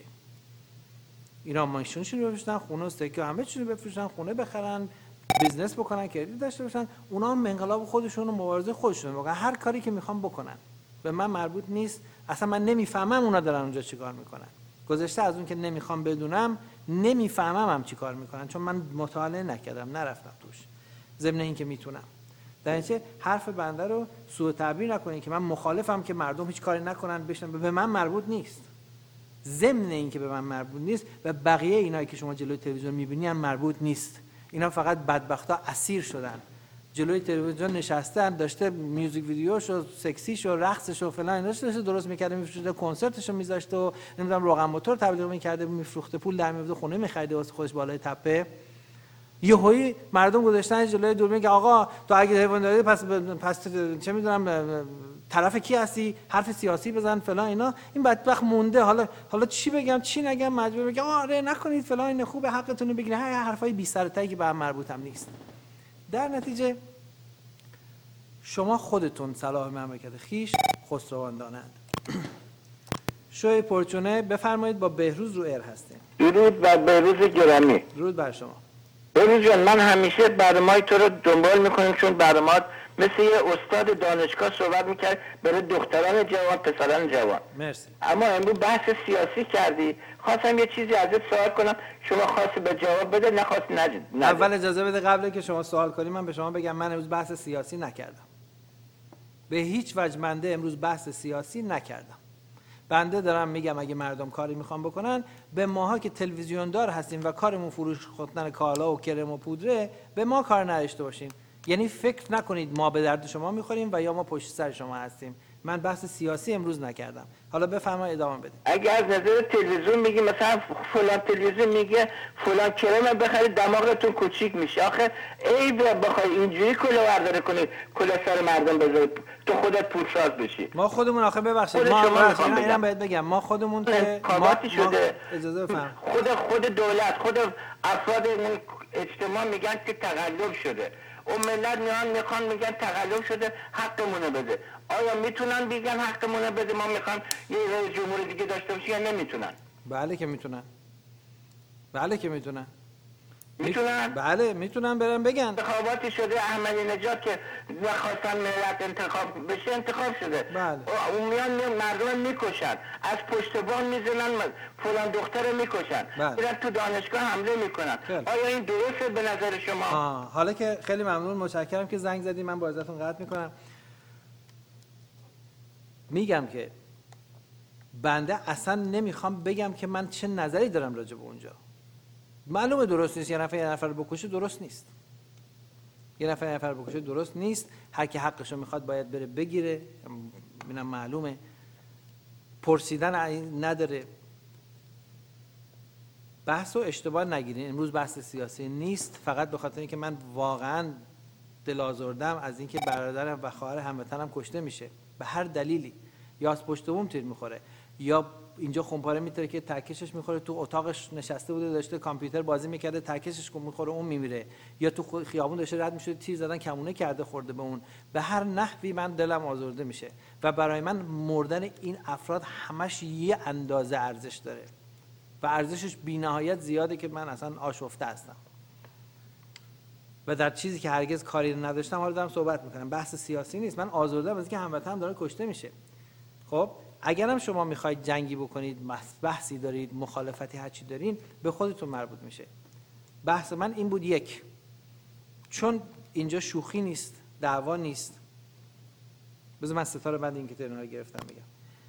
اینا ماشینشون رو بفروشن، خونه و سکه همه چیزو بفروشن، خونه بخرن، بیزنس بکنن، کردیت داشته باشن، اونا هم انقلاب خودشون و مبارزه خودشون میکنن، هر کاری که میخوان بکنن. به من مربوط نیست. اصلا من نمیفهمم اونا دارن اونجا چیکار میکنن. گذشته از اون که نمیخوام بدونم، نمیفهمم هم چیکار میکنن، چون من مطالعه نکردم، نرفتم توش. ضمن این که میتونم. در نتیجه حرف بنده رو سوء تعبیر نکنید که من مخالفم که مردم هیچ کاری نکنن بشن، به من مربوط نیست. ضمن این که به من مربوط نیست و بقیه اینایی که شما جلوی تلویزیون میبینی هم مربوط نیست. اینا فقط بدبختا اسیر شدن، جلوی تلویزیون نشستن، داشته میوزیک ویدیوش و سکسیش و رقصش و فلان اینا داشته درست میکرده، میفروشه، کنسرتش رو میذاشته و نمیدونم روغن موتور تبلیغ میکرده، میفروخته، پول در میورده، خونه میخریده واسه خودش بالای تپه. یهویی مردم گذاشتن جلوی دوربین که آقا تو اگه حیوان داری پس پس چه میدونم طرف کی هستی، حرف سیاسی بزن فلان اینا. این بدبخت مونده، حالا حالا چی بگم چی نگم، مجبور بگم آره نکنید فلان این خوبه، حقتون رو بگیرید، هر حرفای بی سر و ته که به هم مربوط هم نیست. در نتیجه شما خودتون صلاح مملکت خیش خسروان دانند. شوی پرچونه بفرمایید، با بهروز رو ایر هستیم. درود بر بهروز گرامی. درود بر شما. بهروز جان، من همیشه برنامه‌های تو رو دنبال میکنیم چون برنامه‌ات مثل یه استاد دانشگاه صحبت میکرد برای دختران جوان، پسران جوان. مرسی. اما امروز بحث سیاسی کردی، خواستم یه چیزی ازت سوال کنم، شما خواستی به جواب بده، نخواستی نجد. اول اجازه بده قبل که شما سوال کنی من به شما بگم من امروز بحث سیاسی نکردم. به هیچ وجه بنده امروز بحث سیاسی نکردم. بنده دارم میگم اگه مردم کاری میخوان بکنن، به ماها که تلویزیون دار هستیم و کارمون فروش خوردن کالا و کرم و پودره، به ما کار نداشته باشیم. یعنی فکر نکنید ما به درد شما میخوریم و یا ما پشت سر شما هستیم. من بحث سیاسی امروز نکردم. حالا بفرمایید ادامه بدید. اگه از نظر تلویزیون میگی مثلا فلان تلویزیون میگه فلان کرم بخرید دماغتون کوچیک میشه، آخه ای بخوای اینجوری کلا برداره کنی کلا سر مردم بذاری تو خودت پولساز بشی. ما خودمون آخه ببخشید ما هم اینم بهت بگم ما خودمون که ما شده اجازه بفرمایید خود خود دولت خود افراد اجتماع میگن که تقلب شده. اون ملت میان میخوان میگن تقلب شده حقمونه بده. آیا میتونن بگن حقمونه بده ما میخوان یه رئیس جمهور دیگه داشته باشیم یا نمیتونن؟ بله که میتونن. بله که میتونن. میتونن؟ بله میتونن برن بگن. انتخاباتی شده احمدی نژاد که نخواستن ملت انتخاب بشه انتخاب شده. بله. اون میان مردم میکشن، از پشت بام میزنن، فلان دختر میکشن. بله. میرن تو دانشگاه حمله میکنن. خیلی. آیا این درسته به نظر شما؟ آه. حالا که خیلی ممنون، متشکرم که زنگ زدی، من با عزتون قطع میکنم. میگم که بنده اصلا نمیخوام بگم که من چه نظری دارم راجع به اونجا. معلومه درست نیست، یه نفر یه نفر بکشه درست نیست. یه نفر یه نفر بکشه درست نیست. هر کی حقشو میخواد باید بره بگیره. اینم معلومه. پرسیدن نداره. بحثو اشتباه نگیرین. امروز بحث سیاسی نیست، فقط به خاطر اینکه من واقعا دل آزردم از اینکه برادرم و خواهر هموطنم کشته میشه به هر دلیلی، یا از پشت بوم تیر میخوره یا اینجا خمپاره میتره که ترکشش میخوره، تو اتاقش نشسته بوده داشته کامپیوتر بازی میکرده ترکشش میخوره اون میمیره، یا تو خیابون داشته رد میشده تیر زدن کمونه کرده خورده به اون. به هر نحوی من دلم آزرده میشه و برای من مردن این افراد همش یه اندازه ارزش داره و ارزشش بی‌نهایت زیاده که من اصلا آشفته هستم و در چیزی که هرگز کاری نداشتم حالا دارم صحبت میکنم. بحث سیاسی نیست، من آزردم از اینکه هموطنم داره کشته میشه. خب اگرم شما میخواید جنگی بکنید، بحثی دارید، مخالفتی هرچی دارین، به خودتون مربوط میشه. بحث من این بود، یک، چون اینجا شوخی نیست، دعوا نیست. بذار من ستاره بعد اینکه ترنا رو گرفتم بگم.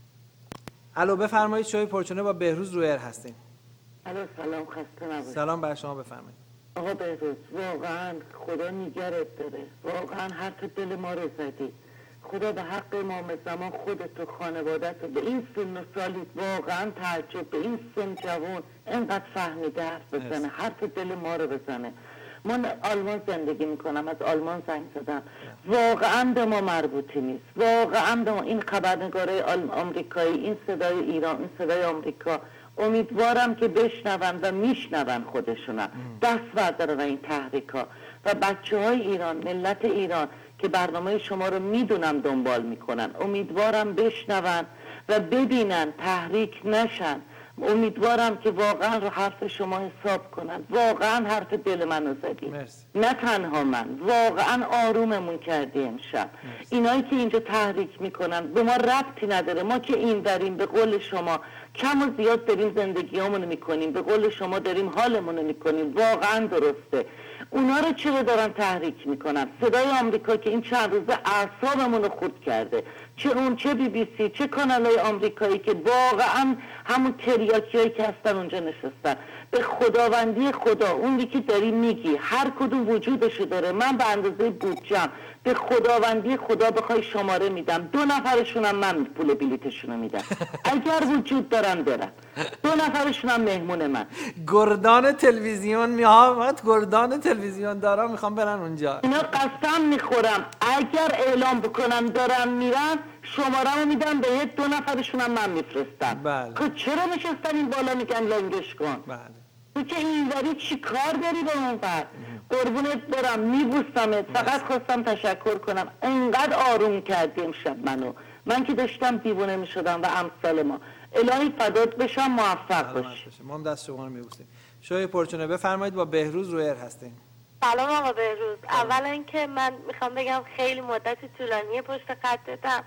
الو بفرمایید، شوی پرچونه با بهروز روی ایر هستین. الو سلام، خسته نباشید. سلام بر شما، بفرمایید. آقا بهروز واقعا خدا نگرت داره، واقعا حرف دل ما رو زدی. خدا به حق امام زمان خودت و خانوادت و به این سن و سالی واقعا تعجب، به این سن جوان اینقدر فهمیده حرف بزنه، حرف دل ما رو بزنه. من آلمان زندگی میکنم، از آلمان زنگ زدم، واقعا به ما مربوطی نیست، واقعا به ما. این خبرنگاره آمریکایی، این صدای ایران، این صدای آمریکا، امیدوارم که بشنون و میشنون خودشونم، دست بردارن این تحریکا و بچه های ایران، ملت ایران که برنامه شما رو میدونم دنبال میکنن، امیدوارم بشنون و ببینن، تحریک نشن. امیدوارم که واقعا رو حرف شما حساب کنن. واقعا حرف دل منو زدی، مرسی. نه تنها من، واقعا آروممون کردی امشب. اینایی که اینجا تحریک میکنن به ما ربطی نداره، ما که این داریم به قول شما کم و زیاد داریم زندگی همونو میکنیم، به قول شما داریم حالمونو میکنیم، واقعا درسته. اونا رو چرا دارن تحریک میکنن؟ صدای آمریکا که این چند روزه اعصابمون رو خورد کرده، چه اون چه بی بی سی چه کانالای آمریکایی که واقعا همون تریاکیایی که هستن اونجا نشستن. به خداوندی خدا اون یکی داری میگی هر کدوم وجودشو داره، من به اندازه بودجم به خداوندی خدا بخوای شماره میدم، دو نفرشونم من پول بلیتشونو میدم اگر وجود دارن برن، دو نفرشونم مهمون من. گردان تلویزیون میاد، گردان تلویزیون دارا میخوام برن اونجا. اینا قسم میخورم اگر اعلام بکنم دارن میرن شماره‌مو میدم بهت، دو نفرشونم من میفرستم. بله. که چرا نشستن این بالا میگن لنگش کن؟ بله. تو که اینوری چی کار داری به اون بر؟ قربونت برم، میبوسمت. فقط خواستم تشکر کنم، انقدر آروم کردی امشب منو، من که داشتم دیوونه میشدم و امثال ما. الهی فدات بشم، موفق باشی. ما هم دست شما رو میبوسیم. شوی پرچونه بفرمایید، با بهروز روی ایر هستین. سلام آقا بهروز. اولا که من میخوام بگم خیلی مدت طولانی پشت خطتم،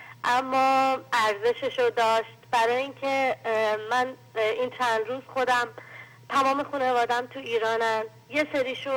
اما ارزششو داشت، برای اینکه من این چند روز خودم تمام خانواده‌ام تو ایرانن، یه سریشون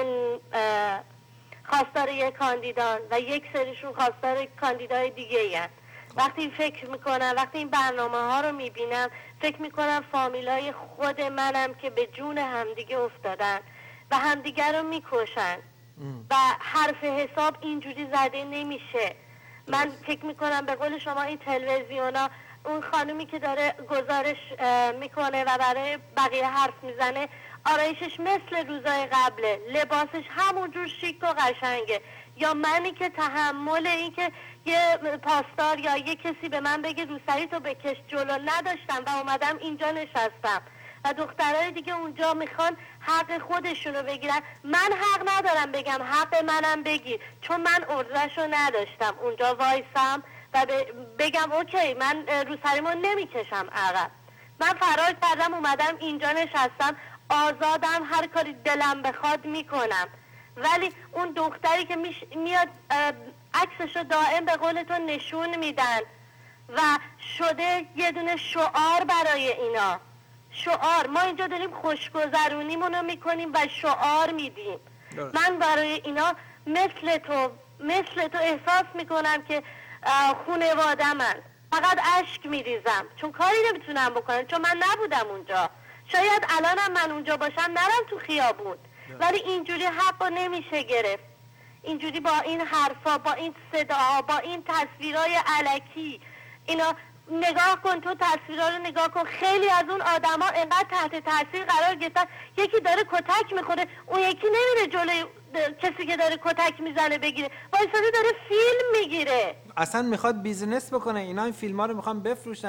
خواستار یک کاندیدان و یک سریشون خواستار کاندیدای دیگه این. وقتی فکر میکنم، وقتی این برنامه ها رو میبینم، فکر میکنم فامیلای خود منم که به جون همدیگه افتادن و همدیگه رو میکشن و حرف حساب اینجوری زده نمیشه. من فکر میکنم به قول شما این تلویزیونا، اون خانومی که داره گزارش میکنه و برای بقیه حرف میزنه، آرایشش مثل روزای قبله، لباسش همونجور شیک و قشنگه، یا منی که تحمل این که یه پاسدار یا یه کسی به من بگه روسری تو بکش جلو نداشتم و اومدم اینجا نشستم و دخترای دیگه اونجا میخوان حق خودشونو بگیرن. من حق ندارم بگم حق منم بگیر، چون من ارزشو نداشتم اونجا وایسم و بگم اوکی من روسریمو نمیکشم عقب. من فرار کردم اومدم اینجا نشستم، آزادم، هر کاری دلم بخواد میکنم. ولی اون دختری که میاد عکسشو دائم به قول تو نشون میدن و شده یه دونه شعار برای اینا، شعار. ما اینجا داریم خوشگذرونیمونو میکنیم و شعار میدیم. من برای اینا مثل تو مثل تو احساس میکنم که خانواده من، فقط اشک میریزم چون کاری نمیتونم بکنم، چون من نبودم اونجا. شاید الانم من اونجا باشم نرم تو خیابون، ولی اینجوری حقو نمیشه گرفت. اینجوری با این حرفا، با این صداها، با این تصویرای الکی، اینا نگاه کن، تو تصویرها رو نگاه کن، خیلی از اون آدما انقدر تحت تاثیر قرار گرفتن، یکی داره کتک میخوره، اون یکی نمیره جلوی کسی که داره کتک میزنه بگیره، وایساده داره فیلم میگیره. اصلا میخواد بیزینس بکنه. اینا این فیلم ها رو میخوان بفروشن،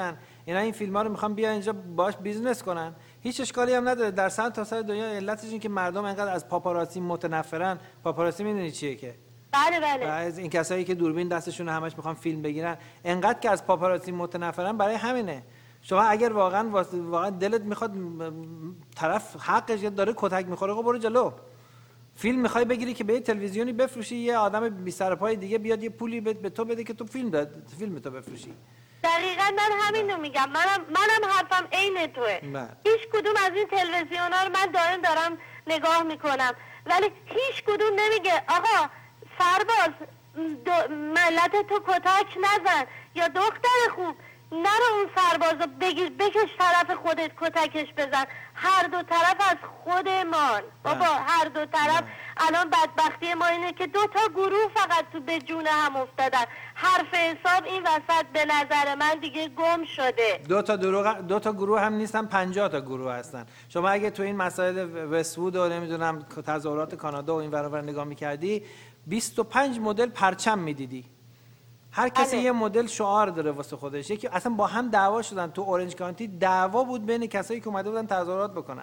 اینا این فیلم ها رو میخوان بیان اینجا باش بیزنس کنن. هیچ اشکالی هم نداره. در سر تا سر دنیا علتش این که مردم انقدر از پاپاراسی متنفرن. پاپاراسی میدونی چیه که؟ بله بله. از این کسایی که دوربین دستشون همش میخوان فیلم بگیرن، انقدر که از پاپاراسی متنفرن، برای همینه. شما اگر واقعا واقعا دلت میخواد طرف حقش داره کتک میخوره، خب برو جلو. فیلم میخوای بگیری که به یه تلویزیونی بفروشی، یه آدم بی سر پای دیگه بیاد یه پولی به تو بده که تو فیلم داد فیلم تو بفروشی. دقیقاً من همین رو میگم. منم منم حرفم عین توئه. هیچ کدوم از این تلویزیون‌ها رو من دائم دارم نگاه میکنم، ولی هیچ کدوم نمیگه آقا سرباز ملت تو کتک نزن، یا دختر خوب نرو اون سربازو بگیر بکش طرف خودت کتکش بزن. هر دو طرف از خودمان بابا، هر دو طرف. الان بدبختی ما اینه که دو تا گروه فقط تو به جون هم افتادن. حرف حساب این وسط به نظر من دیگه گم شده. دو تا دروغ دو تا گروه هم نیستن، پنجاه تا گروه هستن. شما اگه تو این مسائل وست‌وود و نمیدونم تظاهرات کانادا و این ور اون نگاه می‌کردی، بیست و پنج مدل پرچم می‌دیدی. هر کسی آره. یه مدل شعار داره واسه خودش. یکی اصلا با هم دعوا شدن تو اورنج کانتی، دعوا بود بین کسایی که اومده بودن تظاهرات بکنن.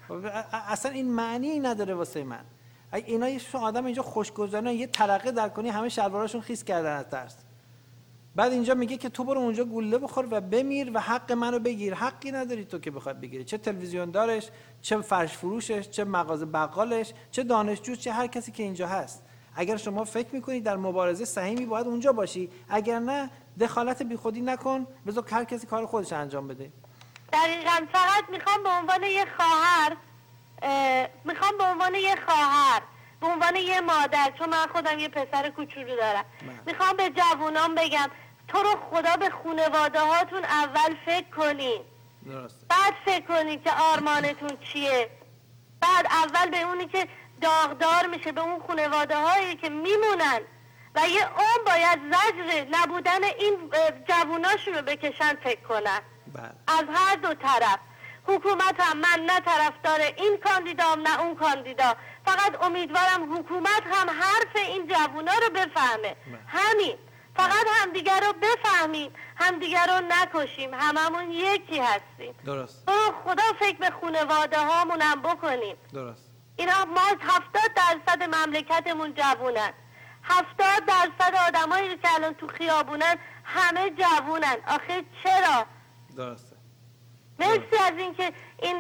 اصلا این معنی نداره واسه من. اگه اینا یه آدم اینجا خوشگذرانه یه ترقه در کنی، همه شلواراشون خیس کردن از ترس. بعد اینجا میگه که تو برو اونجا گوله بخور و بمیر و حق منو بگیر. حقی نداری تو که بخواد بگیری، چه تلویزیون دارش، چه فرش فروشش، چه مغازه بقالش، چه دانشجو، چه هر کسی که اینجا هست. اگر شما فکر میکنید در مبارزه صحیحی باید اونجا باشی، اگر نه دخالت بیخودی نکن، بذار هر کسی کار خودش انجام بده. دقیقاً. فقط میخوام به عنوان یه خواهر، میخوام به عنوان یه خواهر، به عنوان یه مادر، چون من خودم یه پسر کوچولو دارم، میخوام به جوونام بگم تو رو خدا به خانواده هاتون اول فکر کنین. درسته. بعد فکر کنین که آرمانتون چیه. بعد اول به اونی که داغدار میشه، به اون خانواده هایی که میمونن و یه عمر باید زجر نبودن این جووناشون رو بکشن فکر کنن. بله. از هر دو طرف. حکومت هم من نه طرفدار این کاندیدام نه اون کاندیدا، فقط امیدوارم حکومت هم حرف این جوونا رو بفهمه. همین. فقط همدیگر رو بفهمیم، همدیگر رو نکشیم، هممون یکی هستیم. درست. تو خدا فکر به خانواده هامونم بکنیم. درست. اینا ما هفتاد درصد مملکتمون جوونن. هفتاد درصد آدمایی که الان تو خیابونن همه جوونن. آخه چرا؟ درسته. مرسی از اینکه این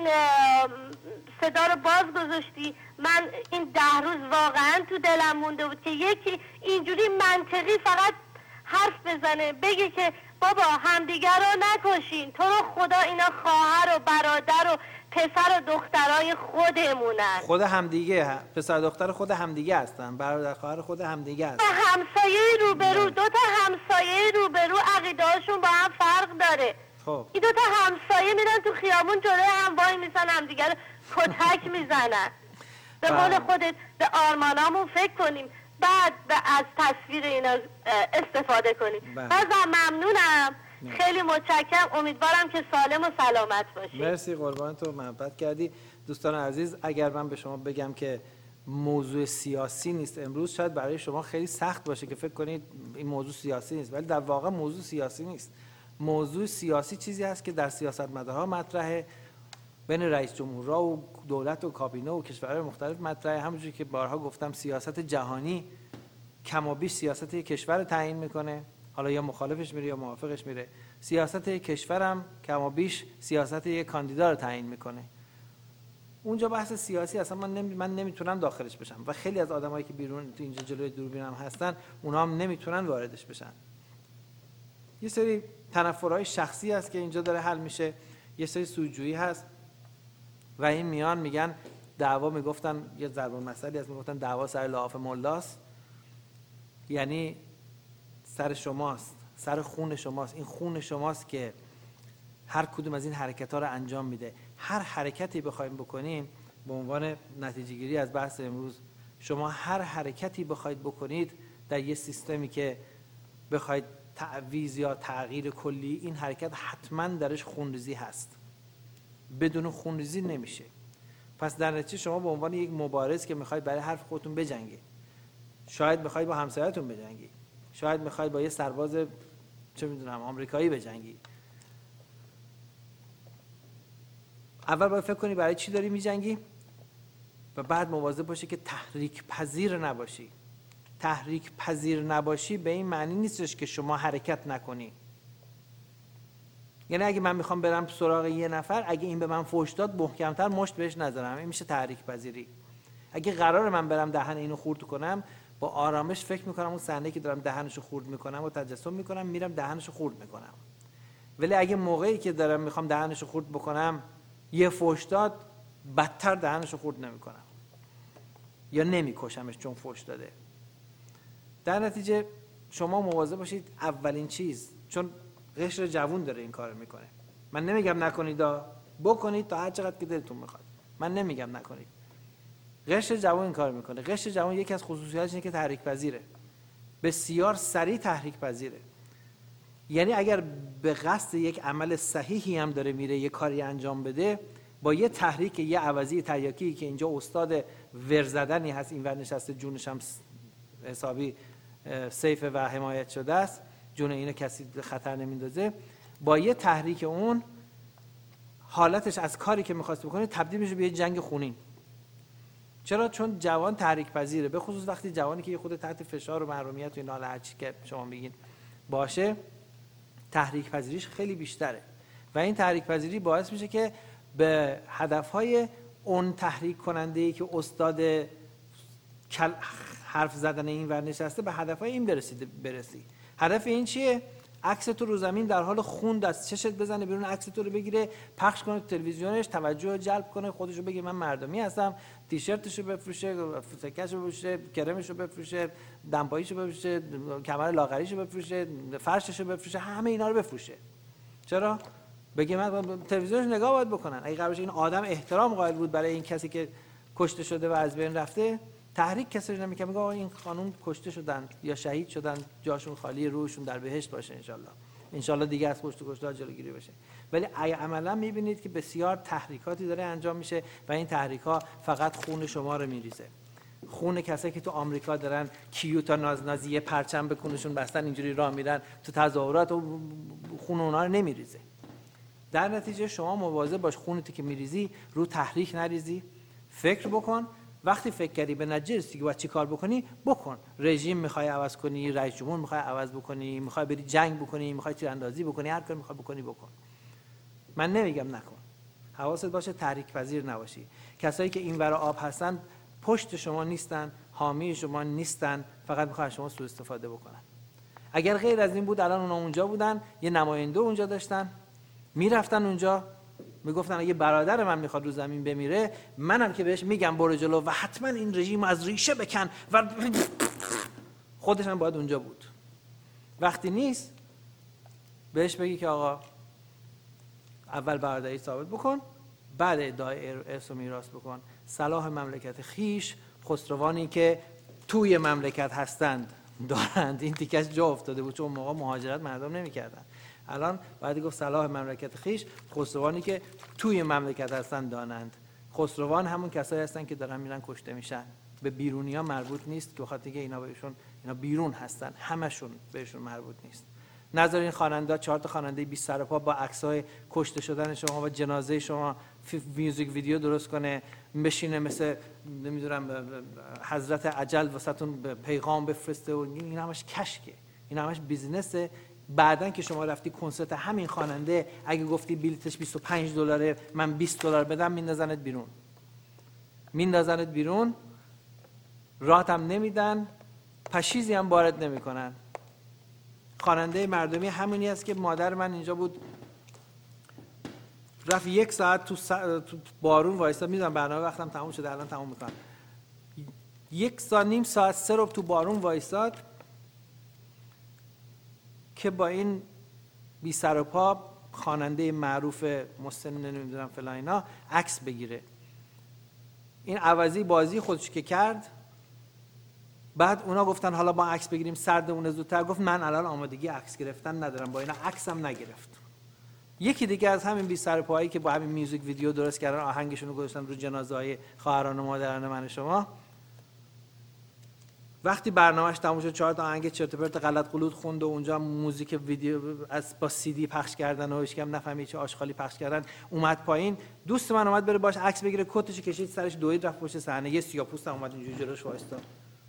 صدا رو باز گذاشتی. من این ده روز واقعا تو دلم مونده بود که یکی اینجوری منطقی فقط حرف بزنه، بگه که بابا همدیگر رو نکشین، تو رو خدا اینا خواهر و برادر و پسر و دخترای خودمونن. خود همدیگه، پسر دختر خود همدیگه هستن، برادر خواهر خود همدیگه هستن. همسایه روبرو، دو تا همسایه روبرو عقیده‌هاشون با هم فرق داره. خب این دو تا همسایه میرن تو خیابون جلوی هم وای میسن، همدیگر کتک میزنن. به قول خودت به آرمانامون فکر کنیم، بعد از تصویر اینا استفاده کنیم. بازم ممنونم، خیلی متشکرم، امیدوارم که سالم و سلامت باشی. مرسی، قربان تو، محبت کردی. دوستان عزیز، اگر من به شما بگم که موضوع سیاسی نیست امروز، شاید برای شما خیلی سخت باشه که فکر کنید این موضوع سیاسی نیست، ولی در واقع موضوع سیاسی نیست. موضوع سیاسی چیزی هست که در سیاستمدارها مطرحه، بین رئیس جمهورها و دولت و کابینه و کشورهای مختلف مطرحه. همونجوری که بارها گفتم سیاست جهانی کم و بیش سیاست یک کشور تعیین میکنه، حالا یا مخالفش میره یا موافقش میره. سیاست یک کشورم کم و بیش سیاست یک کاندیدا رو تعیین میکنه. اونجا بحث سیاسی اصلا من نمی... من نمیتونم داخلش بشم و خیلی از آدمایی که بیرون تو اینجا جلوی دوربینم هستن اونها هم نمیتونن واردش بشن. یه سری تنفرهای شخصی هست که اینجا داره حل میشه، یه سری سوجویی هست و این میان میگن دعوا، میگفتن یه ضرب المثلی هست، میگفتن دعوا سر لحاف ملاست، یعنی سر شماست، سر خون شماست. این خون شماست که هر کدوم از این حرکت ها رو انجام میده. هر حرکتی بخوایم بکنیم به عنوان نتیجه گیری از بحث امروز، شما هر حرکتی بخواید بکنید در یه سیستمی که بخواید تعویض یا تغییر کلی، این حرکت حتما درش خونریزی هست، بدون خونریزی نمیشه. پس در نتیجه شما به عنوان یک مبارز که میخواید برای حرف خودتون بجنگید، شاید میخواید با همسایه‌تون بجنگید، شاید میخواید با یه سرباز چه میدونم آمریکایی بجنگید، اول باید فکر کنی برای چی داری میجنگی و بعد مواظب باشی که تحریک پذیر نباشی. تحریک پذیر نباشی به این معنی نیستش که شما حرکت نکنی. یعنی اگه من میخوام برم سراغ یه نفر، اگه این به من فحش داد محکمتر مشت بهش نذارم، این میشه تحریک پذیری. اگه قرار من برم دهن اینو خورد کنم، با آرامش فکر میکنم اون صحنه که دارم دهنشو خورد میکنم و تجسم میکنم، میرم دهنشو خورد میکنم. ولی اگه موقعی که دارم میخوام دهنشو خورد بکنم یه فحش داد، بدتر دهنشو خورد نمیکنم یا نمیکشمش چون فحش داده. در نتیجه شما مواظب باشید. اولین چیز، چون قشر جوون داره این کارو میکنه، من نمیگم نکنید، بکنید تا هر چقدر که دلتون میخواد، من نمیگم نکنید. قشر جوان این کار میکنه. قشر جوان یکی از خصوصیاتش اینه که تحریک پذیره، بسیار سریع تحریک پذیره. یعنی اگر به قصد یک عمل صحیحی هم داره میره یه کاری انجام بده، با یه تحریک یه عوضی تریاکی که اینجا استاد ور زدنی هست، اینور نشسته جونش هم حسابی سیف و حمایت شده است، جون اینو کسی خطر نمیندازه، با یه تحریک اون حالتش از کاری که میخواست بکنه تبدیل میشه به یه جنگ خونین. چرا؟ چون جوان تحریک پذیره، به خصوص وقتی جوانی که خود تحت فشار و محرومیت و این حال هرچی که شما میگین باشه، تحریک پذیریش خیلی بیشتره و این تحریک پذیری باعث میشه که به هدفهای اون تحریک کننده‌ای که استاد حرف زدن این ور نشسته به هدفهای این برسید برسی. هدف این چیه؟ عکس تو رو زمین در حال خون دست چشت بزنه بیرون، عکس تو رو بگیره پخش کنه تو تلویزیونش، توجه جلب کنه، خودشو بگه من مردمی هستم، تیشرتشو بفروشه، سکهشو بفروشه، کرمشو بفروشه، دمپاییشو بفروشه، کمر لاغریشو بفروشه، فرششو بفروشه، همه اینا رو بفروشه. چرا؟ بگه من تلویزیونش نگاه باید بکنن. اگه قرارش این آدم احترام قائل بود برای این کسی که کشته شده و از بین رفته، تحریک کسی رو نمیکنه، میگه این خانم کشته شدن یا شهید شدن، جاشون خالی، روحشون در بهشت باشه انشالله، انشالله دیگه از کشته کشته جلوگیری بشه. ولی عملا میبینید که بسیار تحریکاتی داره انجام میشه و این تحریک‌ها فقط خون شما رو میریزه، خون کسایی که تو آمریکا دارن کیوتا نازنازی پرچم به کونشون بستن اینجوری راه میرن تو تظاهرات و خون اونها رو نمیریزه. در نتیجه شما مواظب باش خونتی که میریزی رو تحریک نریزی. فکر بکن، وقتی فکر کردی به نتیجه رسیدی که باید چی کار بکنی بکن. رژیم میخوای عوض کنی، رئیس جمهور میخوای عوض بکنی، میخوای بری جنگ بکنی، میخوای تیراندازی بکنی، هر کاری میخوای بکنی بکن. من نمیگم نکن، حواست باشه تحریک پذیر نباشی. کسایی که این ور آب هستن پشت شما نیستن، حامی شما نیستن، فقط میخوان شما سوء استفاده بکنن. اگر غیر از این بود الان اونا اونجا بودن، یه نماینده اونجا داشتن، میرفتن اونجا میگفتن اگه برادر من میخواد رو زمین بمیره، منم که بهش میگم برو جلو و حتما این رژیم از ریشه بکن و خودش هم باید اونجا بود. وقتی نیست بهش بگی که آقا اول برادری ثابت بکن، بعد ادعای ارث و میراث بکن. صلاح مملکت خیش خسروانی که توی مملکت هستند دارند. این تیکش جا افتاده بود چون اون موقع مهاجرت مردم نمی‌کردن. الان باید گفت صلاح مملکت خیش خسروانی که توی مملکت هستن دانند. خسروان همون کسایی هستن که دارن میرن کشته میشن، به بیرونیا مربوط نیست که بخاطر اینکه اینا بهشون اینا بیرون هستن، همشون بهشون مربوط نیست. نظر این خواننده چهار تا خواننده بیست سر پا با عکسای کشته شدن شما و جنازه شما میوزیک ویدیو درست کنه، بشینه مثل نمیدونم حضرت اجل واسهتون پیغام بفرسته و این همش کشکه، این همش بیزینسه. بعدن که شما رفتی کنسرت همین خواننده، اگه گفتی بلیتش بیست و پنج دلاره من بیست دلار بدم، میندازنت بیرون میندازنت بیرون راحت هم نمیدن، پشیزی هم وارد نمیکنن. خواننده مردمی همونی است که مادر من اینجا بود، رفت یک ساعت تو, سا... تو بارون وایساد. میدونم برنامه وقتم تموم شده، الان تموم میکنم. یک ساعت نیم ساعت سه رو تو بارون وایساد که با این بی سر و پا خواننده معروف مسن نمیدونم فلان اینا عکس بگیره. این عوضی بازی خودش که کرد، بعد اونا گفتن حالا با عکس بگیریم سردمون زودتر، گفت من الان آمادگی عکس گرفتن ندارم، با اینا عکسم نگرفت. یکی دیگه از همین بی سر پایی که با همین میوزیک ویدیو درست کردن، آهنگشون رو گذاشتن رو جنازه‌های خواهران و مادران من شما، وقتی برنامه‌اش تموم شد چهار تا آهنگ چرت و پرت غلط غلوط خوند و اونجا موزیک ویدیو از با سی دی پخش کردن و هیچ کم نفهمید چه آشغالی پخش کردن، اومد پایین. دوست من اومد بره باش عکس بگیره، کتش کشید سرش دوید رفت پشت صحنه، یه سیاه‌پوست اومد اینجوری جلوش وایساد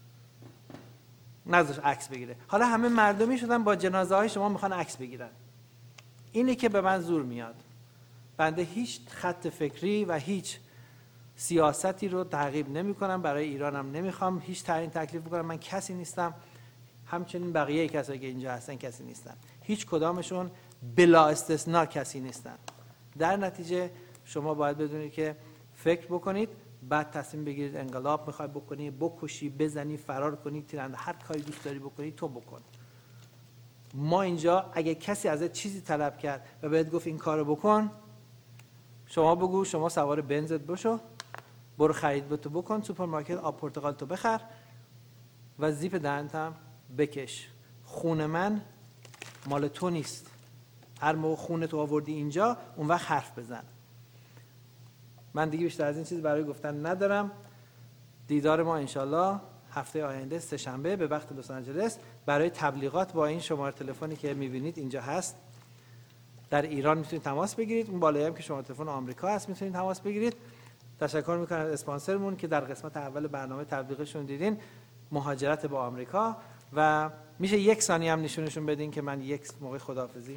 نذاش عکس بگیره. حالا همه مردمی شدن با جنازه‌های شما میخوان عکس بگیرن. اینه که به من زور میاد. بنده هیچ خط فکری و هیچ سیاستی رو تعقیب نمی کنم، برای ایرانم نمیخوام هیچ تعیین تکلیف بکنم. من کسی نیستم، همچنین بقیه کسایی که اینجا هستن کسی نیستن، هیچ کدامشون بلا استثناء کسی نیستن. در نتیجه شما باید بدونید که فکر بکنید، بعد تصمیم بگیرید. انقلاب میخوای بکنی، بکشی، بزنی، فرار کنی، تیراندازی، هر کاری دوست داری بکنی تو بکن. ما اینجا اگه کسی ازت چیزی طلب کرد و بهت گفت این کارو بکن، شما بگو شما سوار بنزت بشو، برو خرید بتو بکن، سوپرمارکت آب پرتقال تو بخر و زیپ دهنتم بکش. خون من مال تو نیست. هر موقع خون تو آوردی اینجا اون وقت حرف بزن. من دیگه بیشتر از این چیز برای گفتن ندارم. دیدار ما انشالله هفته آینده سه شنبه به وقت لس آنجلس. برای تبلیغات با این شماره تلفنی که میبینید اینجا هست در ایران میتونید تماس بگیرید. اون بالایی هم که شماره تلفن آمریکا هست میتونید تماس بگیرید. تشکر میکنم از اسپانسرمون که در قسمت اول برنامه تبلیغشون دیدین، مهاجرت با آمریکا. و میشه یک ثانیه هم نشونشون بدین که من یک موقع خداحافظی.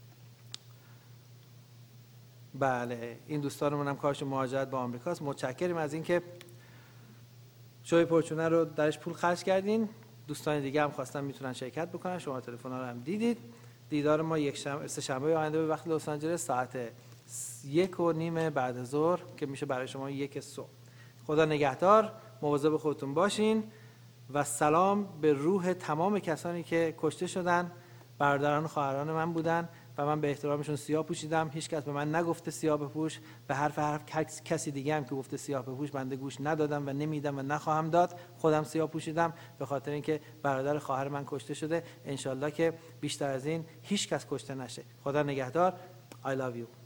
بله این دوستانمون هم کارشون مهاجرت با آمریکاست. متشکریم از اینکه شوی پرچونه رو درش پول خرج کردین. دوستان دیگه هم خواستن میتونن شرکت بکنن. شما تلفن ها رو هم دیدید. دیدار ما یک شنبه سه شنبه آینده به وقت لس آنجلس ساعت یک و نیم بعد از ظهر که میشه برای شما یک صبح. خدا نگهدار، مواظب خودتون باشین و سلام به روح تمام کسانی که کشته شدن، برادران و خواهران من بودن و من به احترامشون سیاه پوشیدم. هیچ کس به من نگفته سیاه بپوش. به حرف حرف کسی دیگه هم که گفته سیاه بپوش بنده گوش ندادم و نمیدم و نخواهم داد. خودم سیاه پوشیدم به خاطر اینکه برادر خواهر من کشته شده. انشالله که بیشتر از این هیچ کس کشته نشه. خدا نگهدار. I love you.